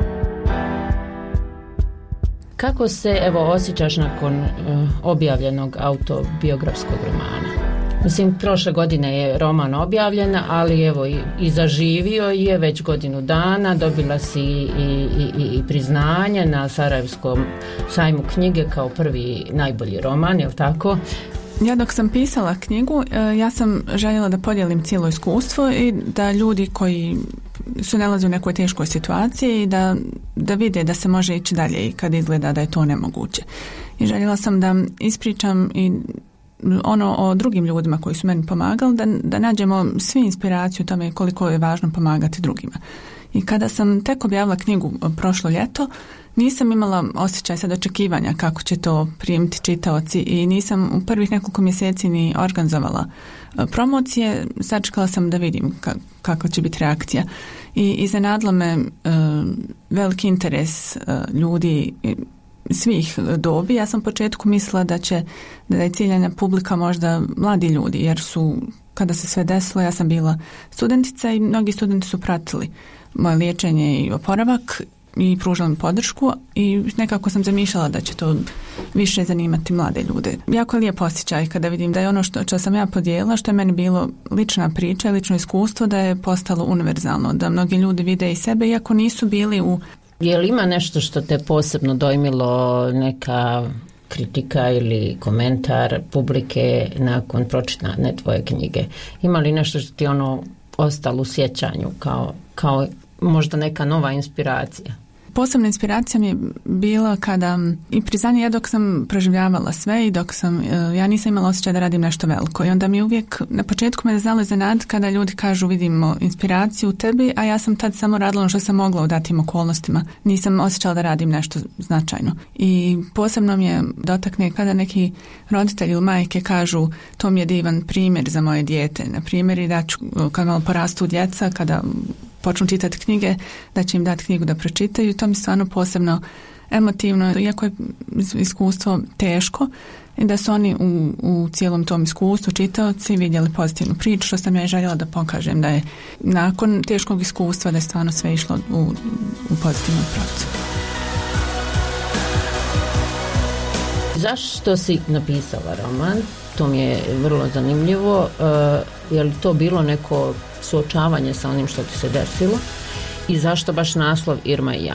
Kako se, evo, osjećaš nakon uh, objavljenog autobiografskog romana? Mislim, prošle godine je roman objavljen, ali evo i, i zaživio je već godinu dana, dobila si i, i, i priznanje na Sarajevskom sajmu knjige kao prvi najbolji roman, je li tako? Ja dok sam pisala knjigu, ja sam željela da podijelim cijelo iskustvo i da ljudi koji su nalaze u nekoj teškoj situaciji i da, da vide da se može ići dalje i kad izgleda da je to nemoguće. I željela sam da ispričam i ono o drugim ljudima koji su meni pomagali, da, da nađemo svi inspiraciju o tome koliko je važno pomagati drugima. I kada sam tek objavila knjigu prošlo ljeto, nisam imala osjećaj sad očekivanja kako će to primiti čitaoci i nisam u prvih nekoliko mjeseci ni organizovala promocije. Sačekala sam da vidim kako će biti reakcija. I iznenadilo me uh, veliki interes uh, ljudi svih dobi. Ja sam u početku mislila da će da je ciljana publika možda mladi ljudi, jer su, kada se sve desilo, ja sam bila studentica i mnogi studenti su pratili moje liječenje i oporavak i pružala mi podršku i nekako sam zamišljala da će to više zanimati mlade ljude. Jako je lijep osjećaj kada vidim da je ono što, što sam ja podijelila, što je meni bilo lična priča, lično iskustvo, da je postalo univerzalno, da mnogi ljudi vide i sebe iako nisu bili u... Je li ima nešto što te posebno dojmilo, neka kritika ili komentar publike nakon pročitane tvoje knjige? Ima li nešto što ti ono ostalo u sjećanju kao, kao možda neka nova inspiracija? Posebna inspiracija mi je bila kada i priznanje ja dok sam proživljavala sve i dok sam, ja nisam imala osjećaj da radim nešto veliko i onda mi uvijek na početku me znalo iznenaditi kada ljudi kažu vidimo inspiraciju u tebi, a ja sam tad samo radila ono što sam mogla u datim okolnostima. Nisam osjećala da radim nešto značajno. I posebno mi je dotakne kada neki roditelji ili majke kažu to mi je divan primjer za moje dijete. Na primjer i da ću, kad malo porastu djeca, kada počnu čitati knjige, da će im dati knjigu da pročitaju. To mi stvarno posebno emotivno, iako je iskustvo teško, i da su oni u, u cijelom tom iskustvu čitaoci vidjeli pozitivnu priču, što sam ja i željela da pokažem da je nakon teškog iskustva da je stvarno sve išlo u, u pozitivnom pravcu. Zašto si napisala roman? To mi je vrlo zanimljivo. Uh, je li to bilo neko suočavanje sa onim što ti se desilo? I zašto baš naslov Irma i ja?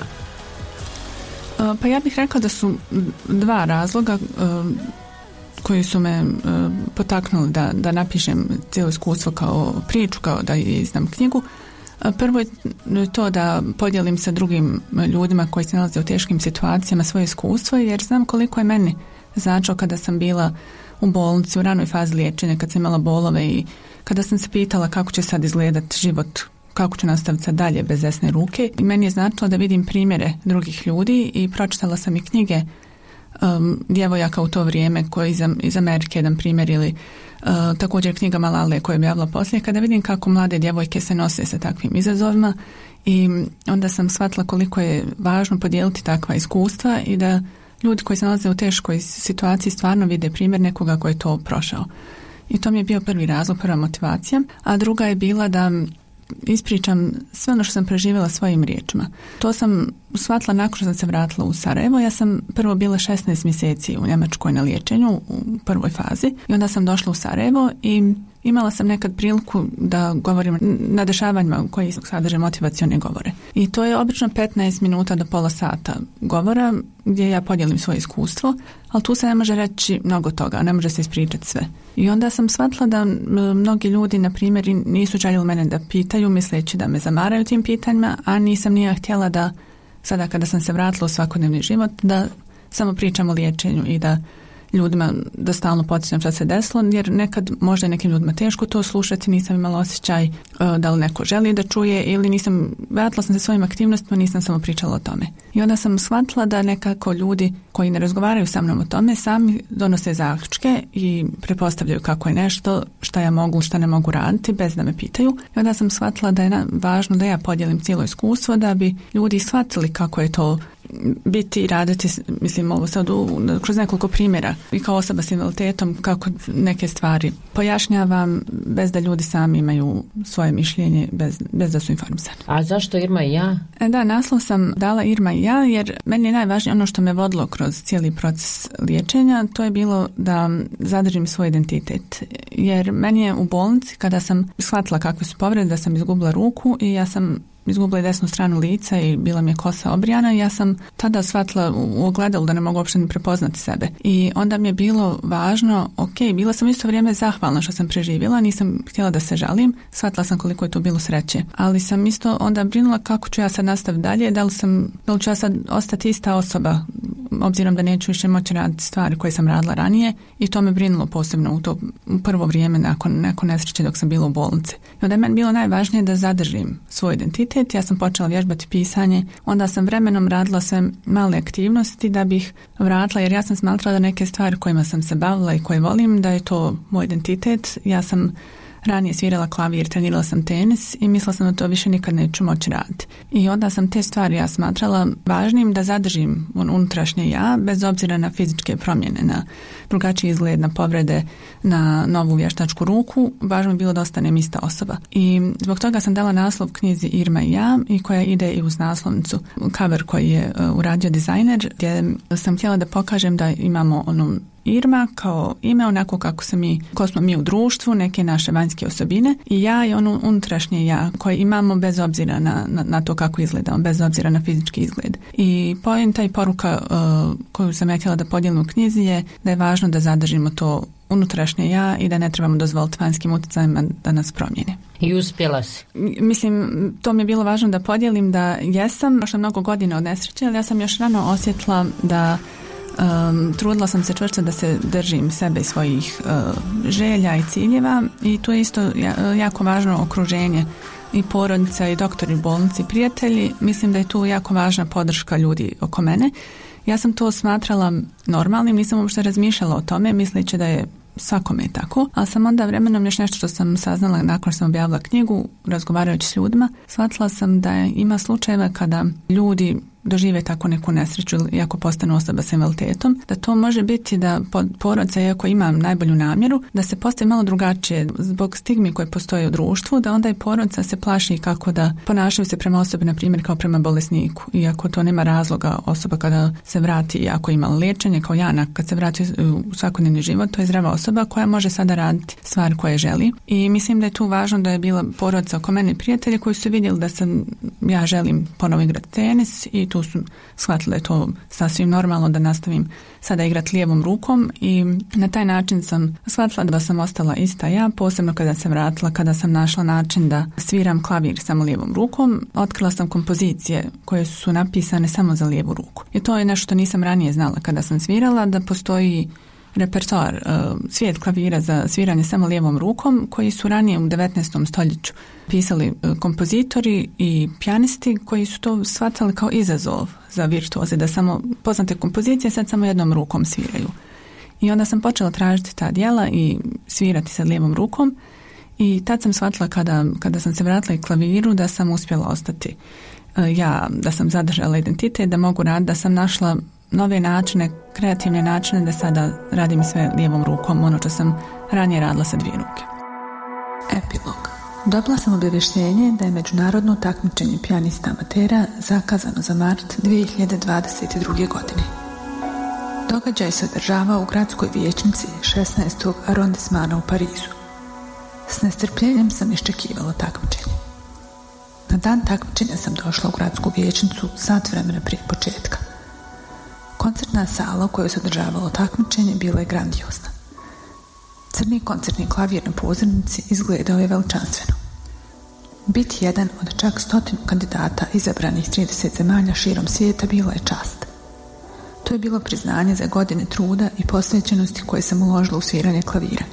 Uh, pa ja bih rekla da su dva razloga uh, koji su me uh, potaknuli da, da napišem cijelo iskustvo kao priču, kao da izdam knjigu. Uh, prvo je to da podijelim sa drugim ljudima koji se nalaze u teškim situacijama svoje iskustvo, jer znam koliko je meni značilo kada sam bila u bolnici, u ranoj fazi liječenja, kad sam imala bolove i kada sam se pitala kako će sad izgledati život, kako ću nastaviti sad dalje bez desne ruke. I meni je značilo da vidim primjere drugih ljudi i pročitala sam i knjige um, djevojaka u to vrijeme koji iz, iz Amerike, jedan primjer, ili uh, također knjiga Malale koja je objavila poslije, kada vidim kako mlade djevojke se nose sa takvim izazovima i onda sam shvatila koliko je važno podijeliti takva iskustva i da ljudi koji se nalaze u teškoj situaciji stvarno vide primjer nekoga koji je to prošao. I to mi je bio prvi razlog, prva motivacija. A druga je bila da ispričam sve ono što sam preživjela svojim riječima. To sam shvatila nakon što sam se vratila u Sarajevo. Ja sam prvo bila šesnaest mjeseci u Njemačkoj na liječenju u prvoj fazi i onda sam došla u Sarajevo i imala sam nekad priliku da govorim na dešavanjima koji sadrže motivacione govore. I to je obično petnaest minuta do pola sata govora gdje ja podijelim svoje iskustvo, ali tu se ne može reći mnogo toga, ne može se ispričati sve. I onda sam shvatila da mnogi ljudi, na primjer, nisu željeli mene da pitaju, misleći da me zamaraju tim pitanjima, a nisam nije htjela da, sada kada sam se vratila u svakodnevni život, da samo pričam o liječenju i da ljudima da stalno podsjećam što se desilo, jer nekad možda je nekim ljudima teško to slušati, nisam imala osjećaj uh, da li neko želi da čuje ili nisam, vratila sam se svojim aktivnostima, nisam samo pričala o tome. I onda sam shvatila da nekako ljudi koji ne razgovaraju sa mnom o tome sami donose zaključke i pretpostavljaju kako je nešto, šta ja mogu, šta ne mogu raditi bez da me pitaju. I onda sam shvatila da je na, važno da ja podijelim cijelo iskustvo da bi ljudi shvatili kako je to biti i raditi, mislim ovo sad u, kroz nekoliko primjera i kao osoba s invaliditetom kako neke stvari pojašnjavam bez da ljudi sami imaju svoje mišljenje, bez, bez da su informisani. A zašto Irma i ja? E da, naslov sam dala Irma i ja jer meni je najvažnije ono što me vodilo kroz cijeli proces liječenja, to je bilo da zadržim svoj identitet. Jer meni je u bolnici kada sam shvatila kakve su povrede, da sam izgubila ruku i ja sam izgubila je desnu stranu lica i bila mi je kosa obrijana i ja sam tada shvatila u ogledalu da ne mogu uopšte ni prepoznati sebe. I onda mi je bilo važno, ok, bila sam isto vrijeme zahvalna što sam preživjela, nisam htjela da se žalim, shvatila sam koliko je to bilo sreće. Ali sam isto onda brinula kako ću ja sad nastaviti dalje, da li, sam, da li ću ja sad ostati ista osoba, obzirom da neću više moći raditi stvari koje sam radila ranije i to me brinulo posebno u to u prvo vrijeme nakon, nakon nesreće dok sam bila u bolnici. I onda je meni bilo najvažnije da zadržim svoj identitet. Ja sam počela vježbati pisanje, onda sam vremenom radila sve male aktivnosti da bih vratila, jer ja sam smatrala da neke stvari kojima sam se bavila i koje volim, da je to moj identitet. Ja sam ranije svirala klavir, trenirala sam tenis i mislila sam da to više nikad neću moći raditi. I onda sam te stvari ja smatrala važnim da zadržim unutrašnje ja, bez obzira na fizičke promjene, na drugačiji izgled, na povrede, na novu vještačku ruku. Važno je bilo da ostanem ista osoba. I zbog toga sam dala naslov knjizi Irma i ja i koja ide i uz naslovnicu. Cover koji je uh, uradio dizajner, gdje sam htjela da pokažem da imamo onu Irma kao ime, onako kako se mi, ko smo mi u društvu, neke naše vanjske osobine i ja i ono unutrašnje ja koje imamo bez obzira na, na, na to kako izgledamo, bez obzira na fizički izgled. I poenta i poruka uh, koju sam ja htjela da podijelim u knjizi je da je važno da zadržimo to unutrašnje ja i da ne trebamo dozvoliti vanjskim utjecajima da nas promijene. I uspjela si. Mislim, to mi je bilo važno da podijelim da jesam, prošlo mnogo godina od nesreće, ali ja sam još rano osjetila da um, trudila sam se čvrsto da se držim sebe i svojih uh, želja i ciljeva i tu je isto jako važno okruženje i porodica i doktori u bolnici i prijatelji. Mislim da je tu jako važna podrška ljudi oko mene. Ja sam to smatrala normalnim, nisam uopšte razmišljala o tome, misleći da je svakome je tako, ali sam onda vremenom još nešto što sam saznala nakon što sam objavila knjigu, razgovarajući s ljudima, shvatila sam da ima slučajeva kada ljudi dožive tako neku nesreću ili ako postanu osoba s invaliditetom, da to može biti da porodica, iako ima najbolju namjeru, da se postavi malo drugačije zbog stigmi koje postoje u društvu, da onda i porodica se plaši kako da ponašaju se prema osobi, na primjer kao prema bolesniku, iako to nema razloga. Osoba kada se vrati, ako ima liječenje, kao Jana, kad se vrati u svakodnevni život, to je zdrava osoba koja može sada raditi stvari koje želi. I mislim da je tu važno da je bila porodica oko mene prijatelji koji su vidjeli da sam, ja želim ponovo igrati tenis i tu su shvatili da je to sasvim normalno da nastavim sada igrati lijevom rukom i na taj način sam shvatila da sam ostala ista ja, posebno kada sam vratila, kada sam našla način da sviram klavir samo lijevom rukom, otkrila sam kompozicije koje su napisane samo za lijevu ruku. I to je nešto što nisam ranije znala kada sam svirala, da postoji repertoar, svijet klavira za sviranje samo lijevom rukom koji su ranije u devetnaestom stoljeću pisali kompozitori i pijanisti koji su to shvatali kao izazov za virtuoze, da samo poznate kompozicije sad samo jednom rukom sviraju. I onda sam počela tražiti ta djela i svirati sa lijevom rukom i tad sam shvatila kada, kada sam se vratila i klaviru da sam uspjela ostati ja, da sam zadržala identitet, da mogu raditi, da sam našla nove načine, kreativne načine da sada radim sve lijevom rukom, ono što sam ranije radila sa dvije ruke. Epilog. Dobila sam obavještenje da je međunarodno takmičenje pijanista amatera zakazano za mart dvije hiljade dvadeset druge. godine. Događaj se održavao u gradskoj vijećnici šesnaestog arondismana u Parizu. S nestrpljenjem sam iščekivala takmičenje. Na dan takmičenja sam došla u gradsku vijećnicu sat vremena prije početka. Koncertna sala u kojoj se održavalo takmičenje bila je grandiozna. Crni koncertni klavir na pozornici izgledao je veličanstveno. Biti jedan od čak stotinu kandidata izabranih trideset zemalja širom svijeta bila je čast. To je bilo priznanje za godine truda i posvećenosti koje sam uložila u sviranje klavira.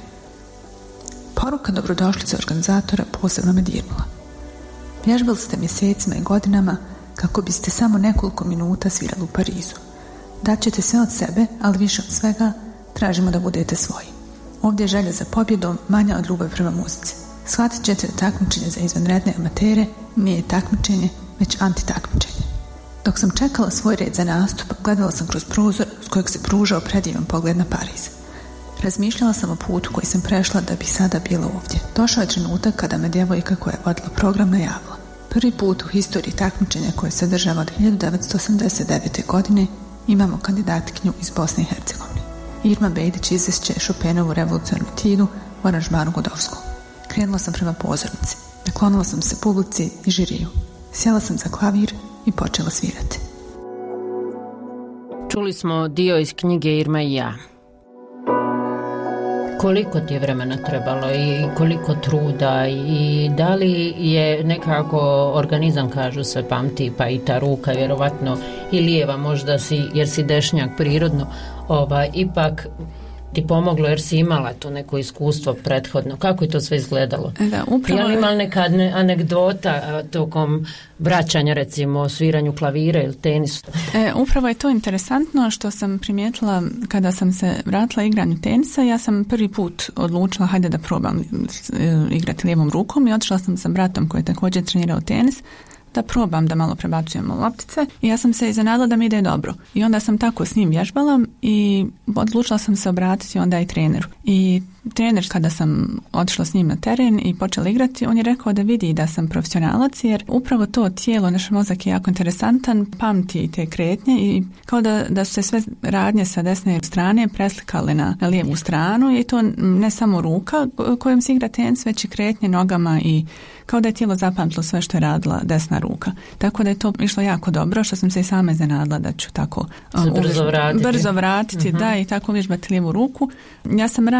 Poruka dobrodošlice organizatora posebno me dirnula. Vježbali ste mjesecima i godinama kako biste samo nekoliko minuta svirali u Parizu. Daćete sve od sebe, ali više od svega tražimo da budete svoji. Ovdje je želja za pobjedom manja od ljubavi prema muzici. Shvatit ćete da takmičenje za izvanredne amatere nije takmičenje, već antitakmičenje. Dok sam čekala svoj red za nastup, gledala sam kroz prozor s kojeg se pružao predivan pogled na Pariz. Razmišljala sam o putu koji sam prešla da bi sada bila ovdje. Došao je trenutak kada me djevojka koja je vodila program najavila. Prvi put u historiji takmičenja koje se održava od hiljadu devetsto osamdeset devete. godine imamo kandidatkinju iz Bosne i Hercegovine. Irma Bejdić izvešće Chopinovu revolucionarnu etudu u aranžmanu Godovskog. Krenula sam prema pozornici. Naklonila sam se publici i žiriju. Sjela sam za klavir i počela svirati. Čuli smo dio iz knjige Irma i ja. Koliko ti je vremena trebalo i koliko truda i da li je nekako organizam, kažu, sve pamti, pa i ta ruka vjerovatno i lijeva možda si, jer si dešnjak prirodno, ovaj, ipak ti pomoglo jer si imala to neko iskustvo prethodno. Kako je to sve izgledalo? Da, upravo... Je li imala neka anegdota tokom vraćanja, recimo, sviranju klavira ili tenisu? E, upravo je to interesantno što sam primijetila kada sam se vratila igranju tenisa. Ja sam prvi put odlučila hajde da probam igrati lijevom rukom i otišla sam sa bratom koji je također trenirao tenis da probam da malo prebacujemo loptice i ja sam se iznenadila da mi ide dobro. I onda sam tako s njim vježbala i odlučila sam se obratiti onda i treneru. I trener, kada sam otišla s njim na teren i počela igrati, on je rekao da vidi da sam profesionalac jer upravo to tijelo, naš mozak je jako interesantan, pamti te kretnje i kao da, da su se sve radnje sa desne strane preslikale na, na lijevu stranu i to ne samo ruka kojom se igra tenis, već i kretnje nogama i kao da je tijelo zapamtilo sve što je radila desna ruka. Tako da je to išlo jako dobro, što sam se i sama iznenadila da ću tako um, brzo vratiti, brzo vratiti uh-huh. da, i tako uvježbati lijevu ruku. Ja sam rano i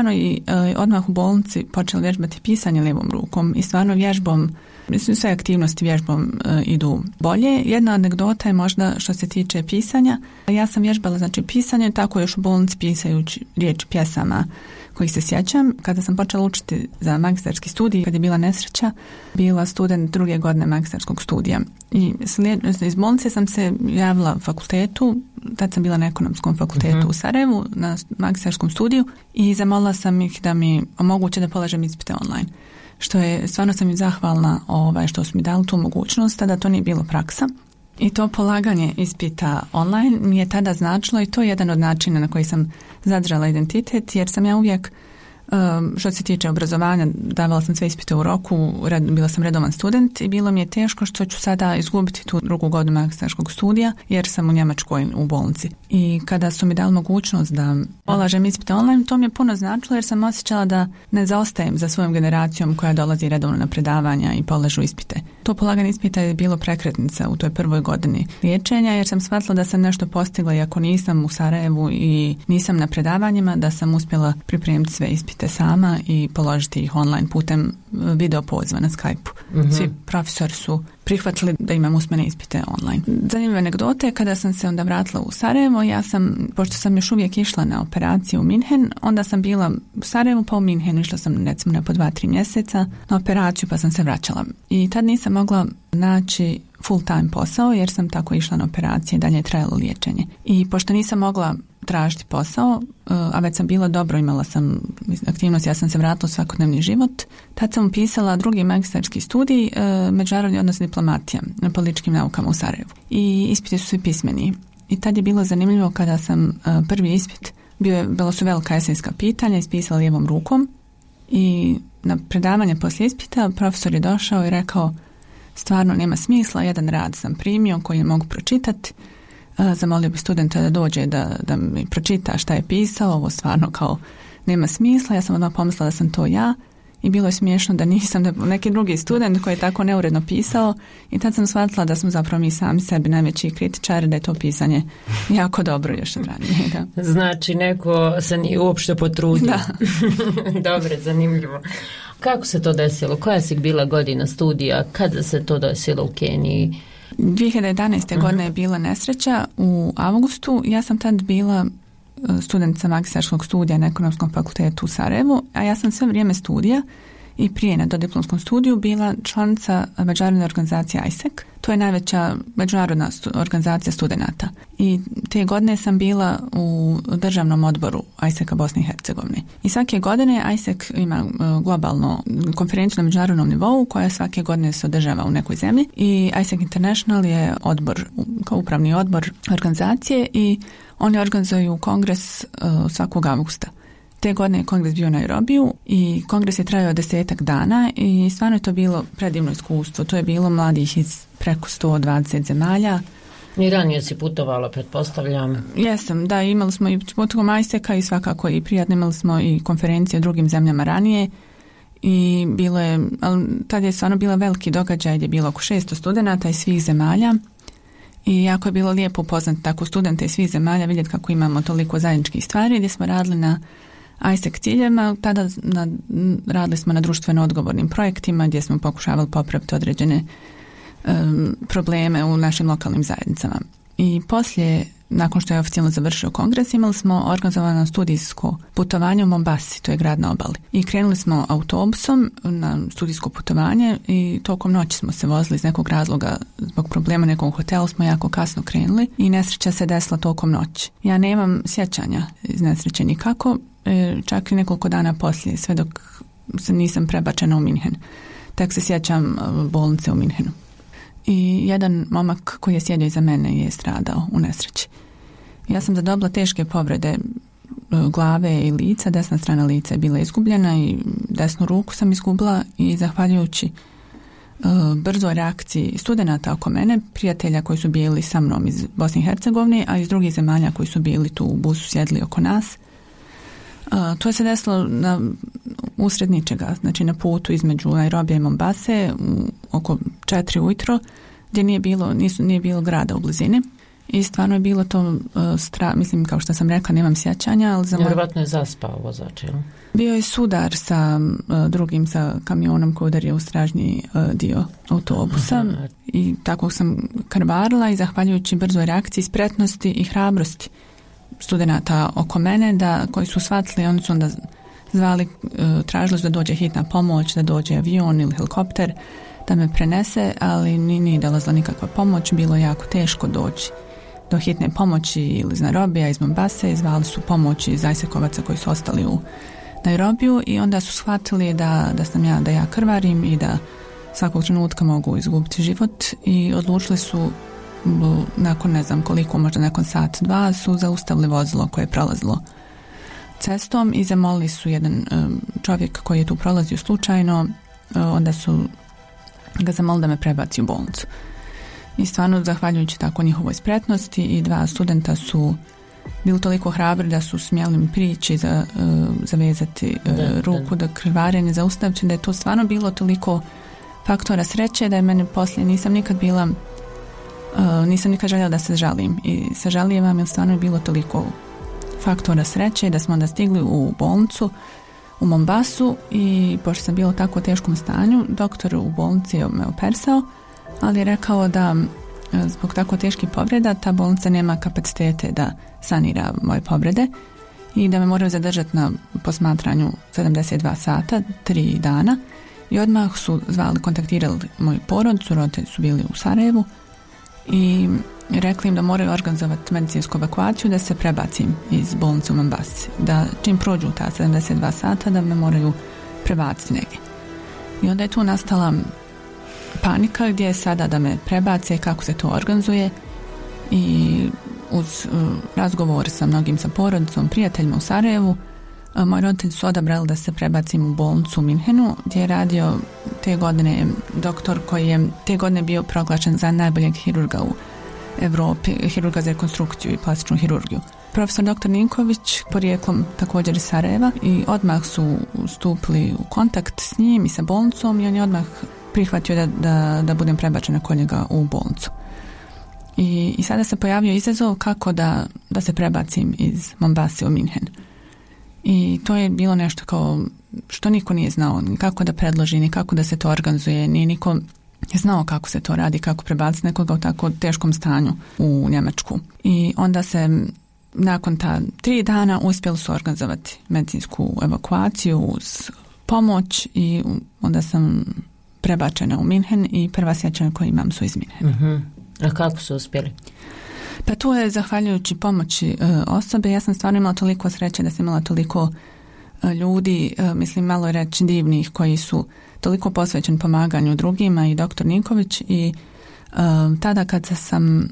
odmah u bolnici počela vježbati pisanje lijevom rukom i stvarno vježbom, mislim sve aktivnosti vježbom e, idu bolje. Jedna anegdota je možda što se tiče pisanja. Ja sam vježbala znači pisanje tako još u bolnici pisajući riječi pjesama kojih se sjećam. Kada sam počela učiti za magistarski studij, kad je bila nesreća, bila student druge godine magistarskog studija. I slijed, iz bolnice sam se javila fakultetu, tad sam bila na ekonomskom fakultetu uh-huh. u Sarajevu, na magistarskom studiju i zamolila sam ih da mi omoguće da polažem ispite online. Što je, stvarno sam im zahvalna ovaj, što su mi dali tu mogućnost, tada to nije bilo praksa. I to polaganje ispita online mi je tada značilo i to je jedan od načina na koji sam zadržala identitet, jer sam ja uvijek, što se tiče obrazovanja, davala sam sve ispite u roku, bila sam redovan student i bilo mi je teško što ću sada izgubiti tu drugu godinu magistarskog studija, jer sam u Njemačkoj u bolnici. I kada su mi dali mogućnost da polažem ispite online, to mi je puno značilo jer sam osjećala da ne zaostajem za svojom generacijom koja dolazi redovno na predavanja i polažu ispite. To polaganje ispita je bilo prekretnica u toj prvoj godini liječenja, jer sam shvatila da sam nešto postigla, iako nisam u Sarajevu i nisam na predavanjima, da sam uspjela pripremiti sve ispite sama i položiti ih online putem video poziva na Skype-u. Mm-hmm. Svi profesori su prihvatili da imam usmene ispite online. Zanimljive anegdote, kada sam se onda vratila u Sarajevo, ja sam, pošto sam još uvijek išla na operaciju u Minhen, onda sam bila u Sarajevu pa u Minhenu, išla sam recimo na po dva, tri mjeseca na operaciju pa sam se vraćala. I tad nisam mogla naći full time posao jer sam tako išla na operacije, dalje je trajalo liječenje. I pošto nisam mogla tražiti posao, a već sam bila dobro, imala sam aktivnost, ja sam se vratila u svakodnevni život. Tad sam upisala drugi magistarski studij, međunarodni odnos diplomatija na političkim naukama u Sarajevu. I ispiti su svi pismeni. I tad je bilo zanimljivo kada sam prvi ispit, bio je, bilo su velika esejska pitanja, ispisala lijevom rukom i na predavanje poslije ispita profesor je došao i rekao stvarno nema smisla, jedan rad sam primio koji ne mogu pročitati. Zamolio bi studenta da dođe da, da mi pročita šta je pisao, ovo stvarno kao nema smisla, ja sam odmah pomislila da sam to ja i bilo je smiješno da nisam, da neki drugi student koji je tako neuredno pisao i tad sam shvatila da smo zapravo mi sami sebi najveći kritičari, da je to pisanje jako dobro još od ranije. Da. Znači neko se nije uopšte potrudio. Da. Dobro, zanimljivo. Kako se to desilo? Koja si bila godina studija? Kada se to desilo u Keniji? dvije hiljade jedanaeste. Uh-huh. godine je bila nesreća u avgustu. Ja sam tad bila studentica magistarskog studija na ekonomskom fakultetu u Sarajevu, a ja sam sve vrijeme studija i prije na dodiplomskom studiju bila članica međunarodne organizacije I S E C. To je najveća međunarodna organizacija studenata. I te godine sam bila u državnom odboru I S E C-a Bosne i Hercegovine. I svake godine I S E C ima globalno konferenciju na međunarodnom nivou koja svake godine se održava u nekoj zemlji. I I S E C International je odbor, kao upravni odbor organizacije i oni organizuju kongres uh, svakog avgusta. Te godine je kongres bio u Nairobiju i kongres je trajao desetak dana i stvarno je to bilo predivno iskustvo. To je bilo mladih iz preko sto dvadeset zemalja. I ranije si putovala, pretpostavljam. Jesam, da, imali smo i putovom I S E C-a i svakako i prijatno, imali smo i konferencije u drugim zemljama ranije i bilo je, ali tad je stvarno bila veliki događaj gdje je bilo oko šesto studenata iz svih zemalja. I jako je bilo lijepo upoznati tako studente iz svih zemalja, vidjeti kako imamo toliko zajedničkih stvari, gdje smo radili na I S E C ciljevima, tada na, radili smo na društveno odgovornim projektima gdje smo pokušavali popraviti određene um, probleme u našim lokalnim zajednicama. I poslije, nakon što je oficijalno završio kongres, imali smo organizovano studijsko putovanje u Mombasi, to je grad na obali. I krenuli smo autobusom na studijsko putovanje i tokom noći smo se vozili iz nekog razloga zbog problema nekog hotelu, smo jako kasno krenuli i nesreća se desila tokom noći. Ja nemam sjećanja iz nesreće nikako, čak i nekoliko dana poslije, sve dok se nisam prebačena u Minhen. Tek se sjećam bolnice u Minhenu. I jedan momak koji je sjedio iza mene je stradao u nesreći. Ja sam zadobila teške povrede glave i lica, desna strana lica je bila izgubljena i desnu ruku sam izgubila i zahvaljujući uh, brzoj reakciji studenata oko mene, prijatelja koji su bili sa mnom iz Bosne i Hercegovine, a iz drugih zemalja koji su bili tu u busu sjedli oko nas. Uh, to je se desilo na usred ničega, znači na putu između Nairobija i Mombase u oko četiri ujutro, gdje nije bilo, nisu, nije bilo grada u blizini. I stvarno je bilo to uh, stra, mislim, kao što sam rekla, nemam sjećanja, ali za moj... Vjerovatno je zaspao vozač, jel? Bio je sudar sa uh, drugim, sa kamionom koji udario u stražnji uh, dio autobusa. Aha. I tako sam krvarila i zahvaljujući brzoj reakciji, spretnosti i hrabrosti studenata oko mene, da, koji su shvatili, oni su onda zvali, uh, tražili su da dođe hitna pomoć, da dođe avion ili helikopter, da me prenese, ali nije dolazila nikakva pomoć, bilo je jako teško doći do hitne pomoći ili iz Nairobija, iz Mombase, zvali su pomoć iz Ajsekovaca koji su ostali u Nairobiju i onda su shvatili da, da sam ja, da ja krvarim i da svakog trenutka mogu izgubiti život i odlučili su nakon ne znam koliko, možda nakon sat, dva, su zaustavili vozilo koje je prolazilo cestom i zamolili su jedan um, čovjek koji je tu prolazio slučajno, uh, onda su ga zamolili da me prebaci u bolnicu. I stvarno, zahvaljujući tako njihovoj spretnosti, i dva studenta su bili toliko hrabri da su smjeli mi prići za, uh, zavezati uh, da, ruku, da, da krvarenje zaustaviti, da je to stvarno bilo toliko faktora sreće da je mene poslije, nisam nikad bila uh, nisam nikad željela da se žalim i sažalijevam jer stvarno je bilo toliko faktora sreće da smo onda stigli u bolnicu u Mombasu i pošto sam bila u tako teškom stanju, doktor u bolnici je me operisao, ali je rekao da zbog tako teških povreda ta bolnica nema kapacitete da sanira moje povrede i da me moraju zadržati na posmatranju sedamdeset dva sata, tri dana, i odmah su zvali, kontaktirali moju porodicu, roditelji su bili u Sarajevu i rekli im da moraju organizovati medicinsku evakuaciju, da se prebacim iz bolnice u Mombasi, da čim prođu ta sedamdeset dva sata da me moraju prebaciti negdje. I onda je tu nastala panika gdje je sada da me prebace, kako se to organizuje, i uz uh, razgovor sa mnogim, sa porodicom, prijateljima u Sarajevu, uh, moji roditelji su odabrali da se prebacim u bolnicu u Minhenu, gdje je radio te godine doktor koji je te godine bio proglašen za najboljeg hirurga u Europi, hirurga za rekonstrukciju i plastičnu hirurgiju. Profesor doktor Ninković, porijeklom također iz Sarajeva, i odmah su stupili u kontakt s njim i sa bolnicom i on je odmah prihvatio da, da, da budem prebačena kod njega u bolnicu. I, i sada se pojavio izazov kako da, da se prebacim iz Mombase u Minhen. I to je bilo nešto kao što niko nije znao, ni kako da predloži, ni kako da se to organizuje, ni niko je znao kako se to radi, kako prebaciti nekoga u tako teškom stanju u Njemačku. I onda se nakon ta tri dana uspjeli su organizovati medicinsku evakuaciju uz pomoć i onda sam prebačena u Minhen i prva sjećanja koje imam su iz Minhena. Uh-huh. A kako su uspjeli? Pa tu je zahvaljujući pomoći e, osobe. Ja sam stvarno imala toliko sreće da sam imala toliko e, ljudi, e, mislim malo je reći divnih, koji su toliko posvećeni pomaganju drugima, i doktor Ninković, i e, tada kad sam,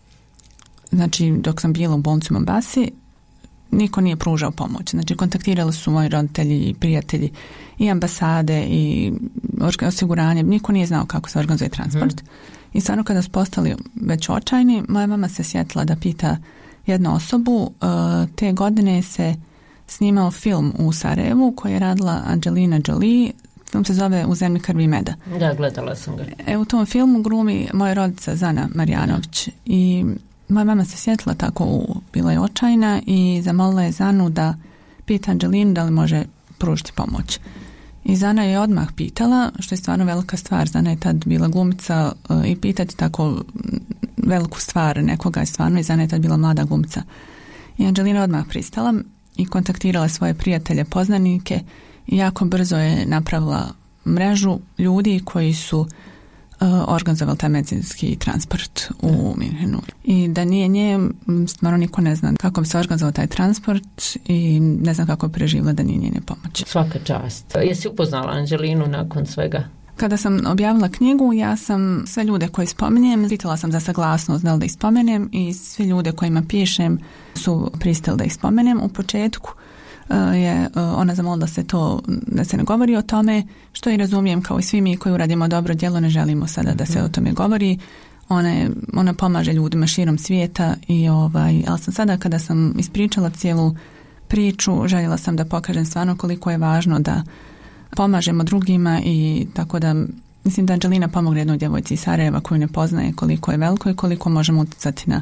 znači dok sam bila u bolnici u Mombasi, niko nije pružao pomoć. Znači kontaktirali su moji roditelji i prijatelji i ambasade i osiguranje, niko nije znao kako se organizuje transport. Hmm. I stvarno kada su postali već očajni, moja mama se sjetila da pita jednu osobu. Te godine se snimao film u Sarajevu koji je radila Angelina Jolie. Film se zove U zemlji krvi i meda. Da, gledala sam ga. E, u tom filmu glumi moja rodica Zana Marjanović i moja mama se sjetila tako, u, bila je očajna i zamolila je Zanu da pita Angelinu da li može pružiti pomoć. I Zana je odmah pitala, što je stvarno velika stvar. Zana je tad bila glumica uh, i pitati tako veliku stvar nekoga je stvarno, i Zana je tad bila mlada glumica. I Angelina odmah pristala i kontaktirala svoje prijatelje, poznanike, i jako brzo je napravila mrežu ljudi koji su uh, organizovali taj medicinski transport u Minhenu. I da nije nje, stvarno niko ne zna kako bi se organizovao taj transport i ne znam kako bi preživjela da nije njene pomoći. Svaka čast. Jesi upoznala Angelinu nakon svega? Kada sam objavila knjigu, ja sam sve ljude koje spominjem, pitala sam za saglasnost da li da ih spomenem, i svi ljude kojima pišem su pristali da ih spomenem. U početku je ona zamolila da se to, da se ne govori o tome, što i razumijem, kao i svi mi koji uradimo dobro djelo, ne želimo sada da se o tome govori. Ona, je, ona pomaže ljudima širom svijeta, i ovaj, ali sam sada kada sam ispričala cijelu priču, željela sam da pokažem stvarno koliko je važno da pomažemo drugima, i tako da mislim da Angelina pomogne jednoj djevojci iz Sarajeva koju ne poznaje, koliko je veliko i koliko možemo utjecati na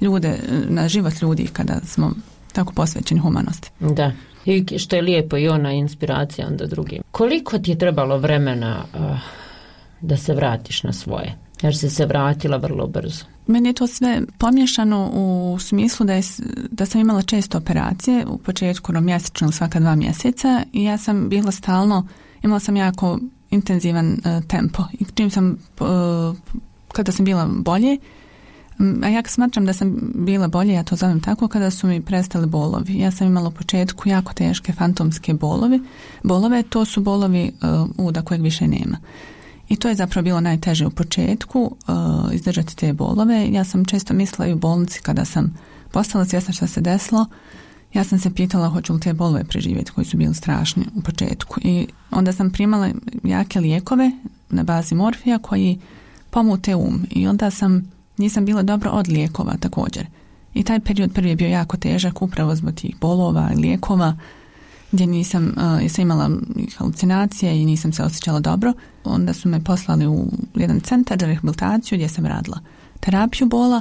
ljude, na život ljudi kada smo tako posvećeni humanosti. Da. I što je lijepo i ona inspiracija onda drugim. Koliko ti je trebalo vremena uh, da se vratiš na svoje? Jer si se vratila vrlo brzo. Meni je to sve pomiješano u smislu da, je, da sam imala često operacije, u početku mjesečno ili svaka dva mjeseca i ja sam bila stalno, imala sam jako intenzivan uh, tempo i čim sam, uh, kada sam bila bolje, a ja smatram da sam bila bolje, ja to zovem tako, kada su mi prestali bolovi. Ja sam imala u početku jako teške fantomske bolovi. Bolove, to su bolovi uh, uda kojeg više nema. I to je zapravo bilo najteže u početku, uh, izdržati te bolove. Ja sam često mislila i u bolnici kada sam postala svjesna što se desilo, ja sam se pitala hoću li te bolove preživjeti koji su bili strašni u početku. I onda sam primala jake lijekove na bazi morfija koji pomute um. I onda sam, nisam bila dobro od lijekova također. I taj period prvi je bio jako težak upravo zbog tih bolova i lijekova gdje nisam, uh, sam imala halucinacije i nisam se osjećala dobro. Onda su me poslali u jedan centar za rehabilitaciju gdje sam radila terapiju bola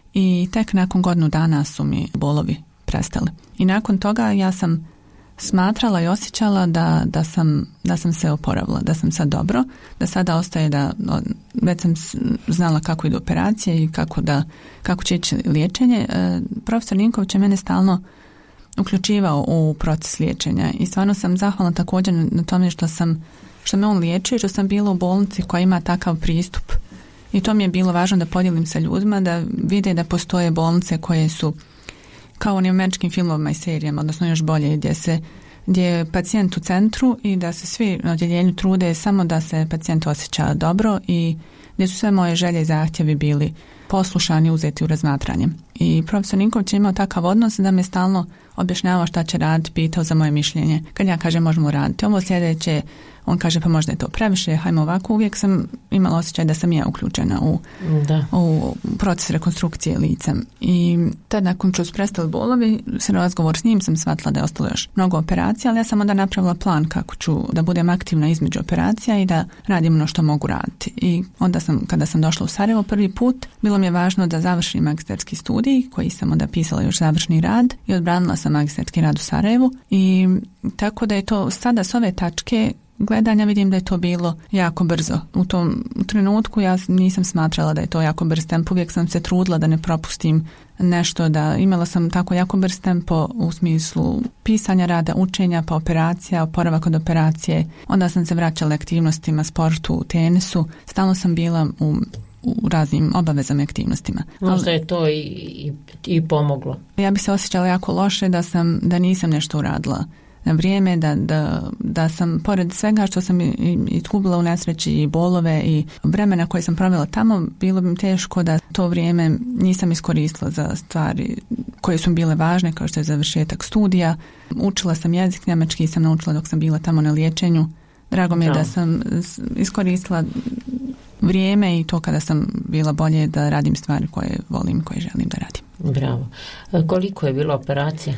i tek nakon godinu dana su mi bolovi prestali. I nakon toga ja sam smatrala i osjećala da, da, sam, da sam se oporavila, da sam sad dobro, da sada ostaje da, već sam znala kako idu operacije i kako, da, kako će ići liječenje. E, profesor Ninković je mene stalno uključivao u proces liječenja i stvarno sam zahvalna također na tome što sam, što me on liječio i što sam bila u bolnici koja ima takav pristup. I to mi je bilo važno da podijelim sa ljudima, da vide da postoje bolnice koje su kao u onim američkim filmovima i serijama, odnosno još bolje, gdje se gdje je pacijent u centru i da se svi na odjeljenju trude samo da se pacijent osjeća dobro i gdje su sve moje želje i zahtjevi bili poslušani, uzeti u razmatranje. I profesor Ninković je imao takav odnos da me stalno objašnjavao šta će raditi, pitao za moje mišljenje. Kad ja kažem možemo raditi ovo sljedeće, on kaže pa možda je to previše, hajmo ovako. Uvijek sam imala osjećaj da sam ja uključena u, da. u proces rekonstrukcije lica. I tad nakon što su prestali bolovi, se razgovor s njim sam shvatila da je ostalo još mnogo operacija, ali ja sam onda napravila plan kako ću da budem aktivna između operacija i da radim ono što mogu raditi. I onda sam, kada sam došla u Sarajevo prvi put, bilo mi je važno da završim magistarski studij, koji sam onda pisala još završni rad i odbranila sam magistarski rad u Sarajevu. I tako da je to sada s ove tačke gledanja vidim da je to bilo jako brzo. U tom trenutku ja nisam smatrala da je to jako brz tempo. Uvijek sam se trudila da ne propustim nešto, da imala sam tako jako brz tempo u smislu pisanja rada, učenja, pa operacija, oporavak od operacije. Onda sam se vraćala aktivnostima, sportu, tenisu. Stalno sam bila u, u raznim obavezama i aktivnostima. Možda je to i, i, i pomoglo. Ja bi se osjećala jako loše da, sam, da nisam nešto uradila na vrijeme, da, da, da sam pored svega što sam izgubila u nesreći i bolove i vremena koje sam provela tamo, bilo bi mi teško da to vrijeme nisam iskoristila za stvari koje su bile važne, kao što je završetak studija. Učila sam jezik njemački i sam naučila dok sam bila tamo na liječenju. Drago mi je da, da sam iskoristila vrijeme i to kada sam bila bolje da radim stvari koje volim, koje želim da radim. Bravo. Koliko je bilo operacija?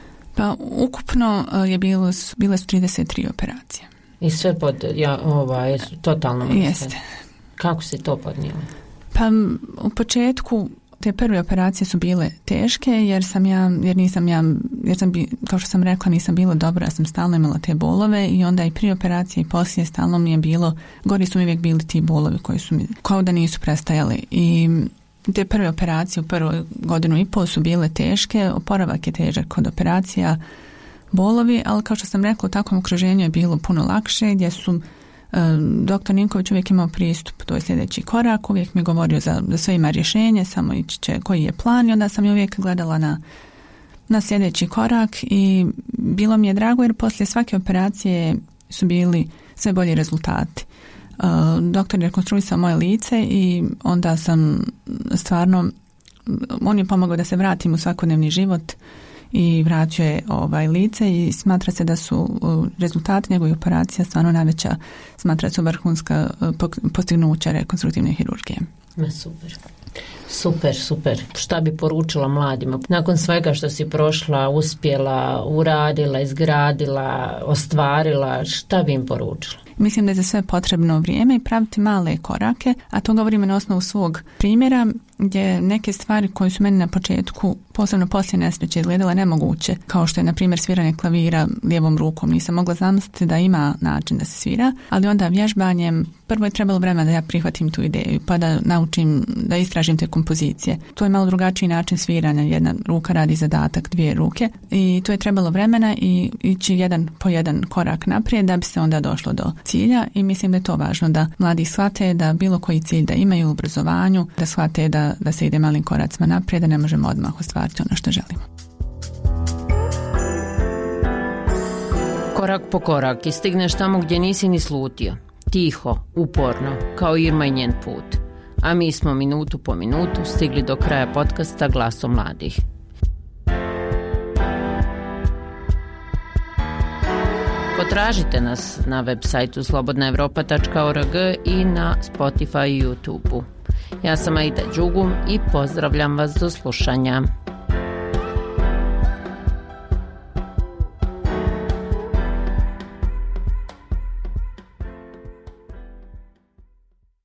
Pa ukupno je bilo, bile su trideset tri operacije. I sve pod, ja, ovaj, totalno mrste. Jeste. Kako si to podnijela? Pa u početku te prve operacije su bile teške jer sam ja, jer nisam ja, jer sam, kao što sam rekla, nisam bila dobra, ja sam stalno imala te bolove i onda i prije operacije i poslije stalno mi je bilo, gori su mi uvijek bili ti bolovi koji su mi, kao da nisu prestajali. I te prve operacije u prvu godinu i pol su bile teške, oporavak je težak kod operacija, bolovi, ali kao što sam rekla, u takvom okruženju je bilo puno lakše, gdje su e, doktor Ninković uvijek imao pristup, to je sljedeći korak, uvijek mi je govorio za, za sve ima rješenje, samo ići će koji je plan i onda sam je uvijek gledala na, na sljedeći korak i bilo mi je drago jer poslije svake operacije su bili sve bolji rezultati. Uh, doktor je rekonstruisao moje lice i onda sam stvarno, on je pomogao da se vratim u svakodnevni život i vratio je ovaj lice i smatra se da su uh, rezultati njegovih operacija stvarno najveća, smatra se vrhunska uh, postignuća rekonstruktivne hirurgije. Ma super. Super, super. Šta bi poručila mladima? Nakon svega što si prošla, uspjela, uradila, izgradila, ostvarila, šta bi im poručila? Mislim da je za sve potrebno vrijeme i praviti male korake, a to govorimo na osnovu svog primjera. gdje neke stvari koje su meni na početku, posebno poslije nesreće, izgledale nemoguće, kao što je na primjer sviranje klavira lijevom rukom. Nisam mogla zamisliti da ima način da se svira, ali onda vježbanjem prvo je trebalo vremena da ja prihvatim tu ideju, pa da naučim, da istražim te kompozicije. To je malo drugačiji način sviranja, jedna ruka radi zadatak, dvije ruke, i to je trebalo vremena i ići jedan po jedan korak naprijed da bi se onda došlo do cilja, i mislim da je to važno, da mladi shvate da bilo koji cilj da imaju u obrazovanju, da shvate da, da se ide malim koracima naprijed, da ne možemo odmah ostvariti ono što želimo. Korak po korak i stigneš tamo gdje nisi ni slutio. Tiho, uporno, kao Irma i njen put. A mi smo minutu po minutu stigli do kraja podcasta Glasom mladih. Potražite nas na web sajtu slobodna europa tačka org i na Spotify i YouTube-u. Ja sam Aida Đugum i pozdravljam vas do slušanja.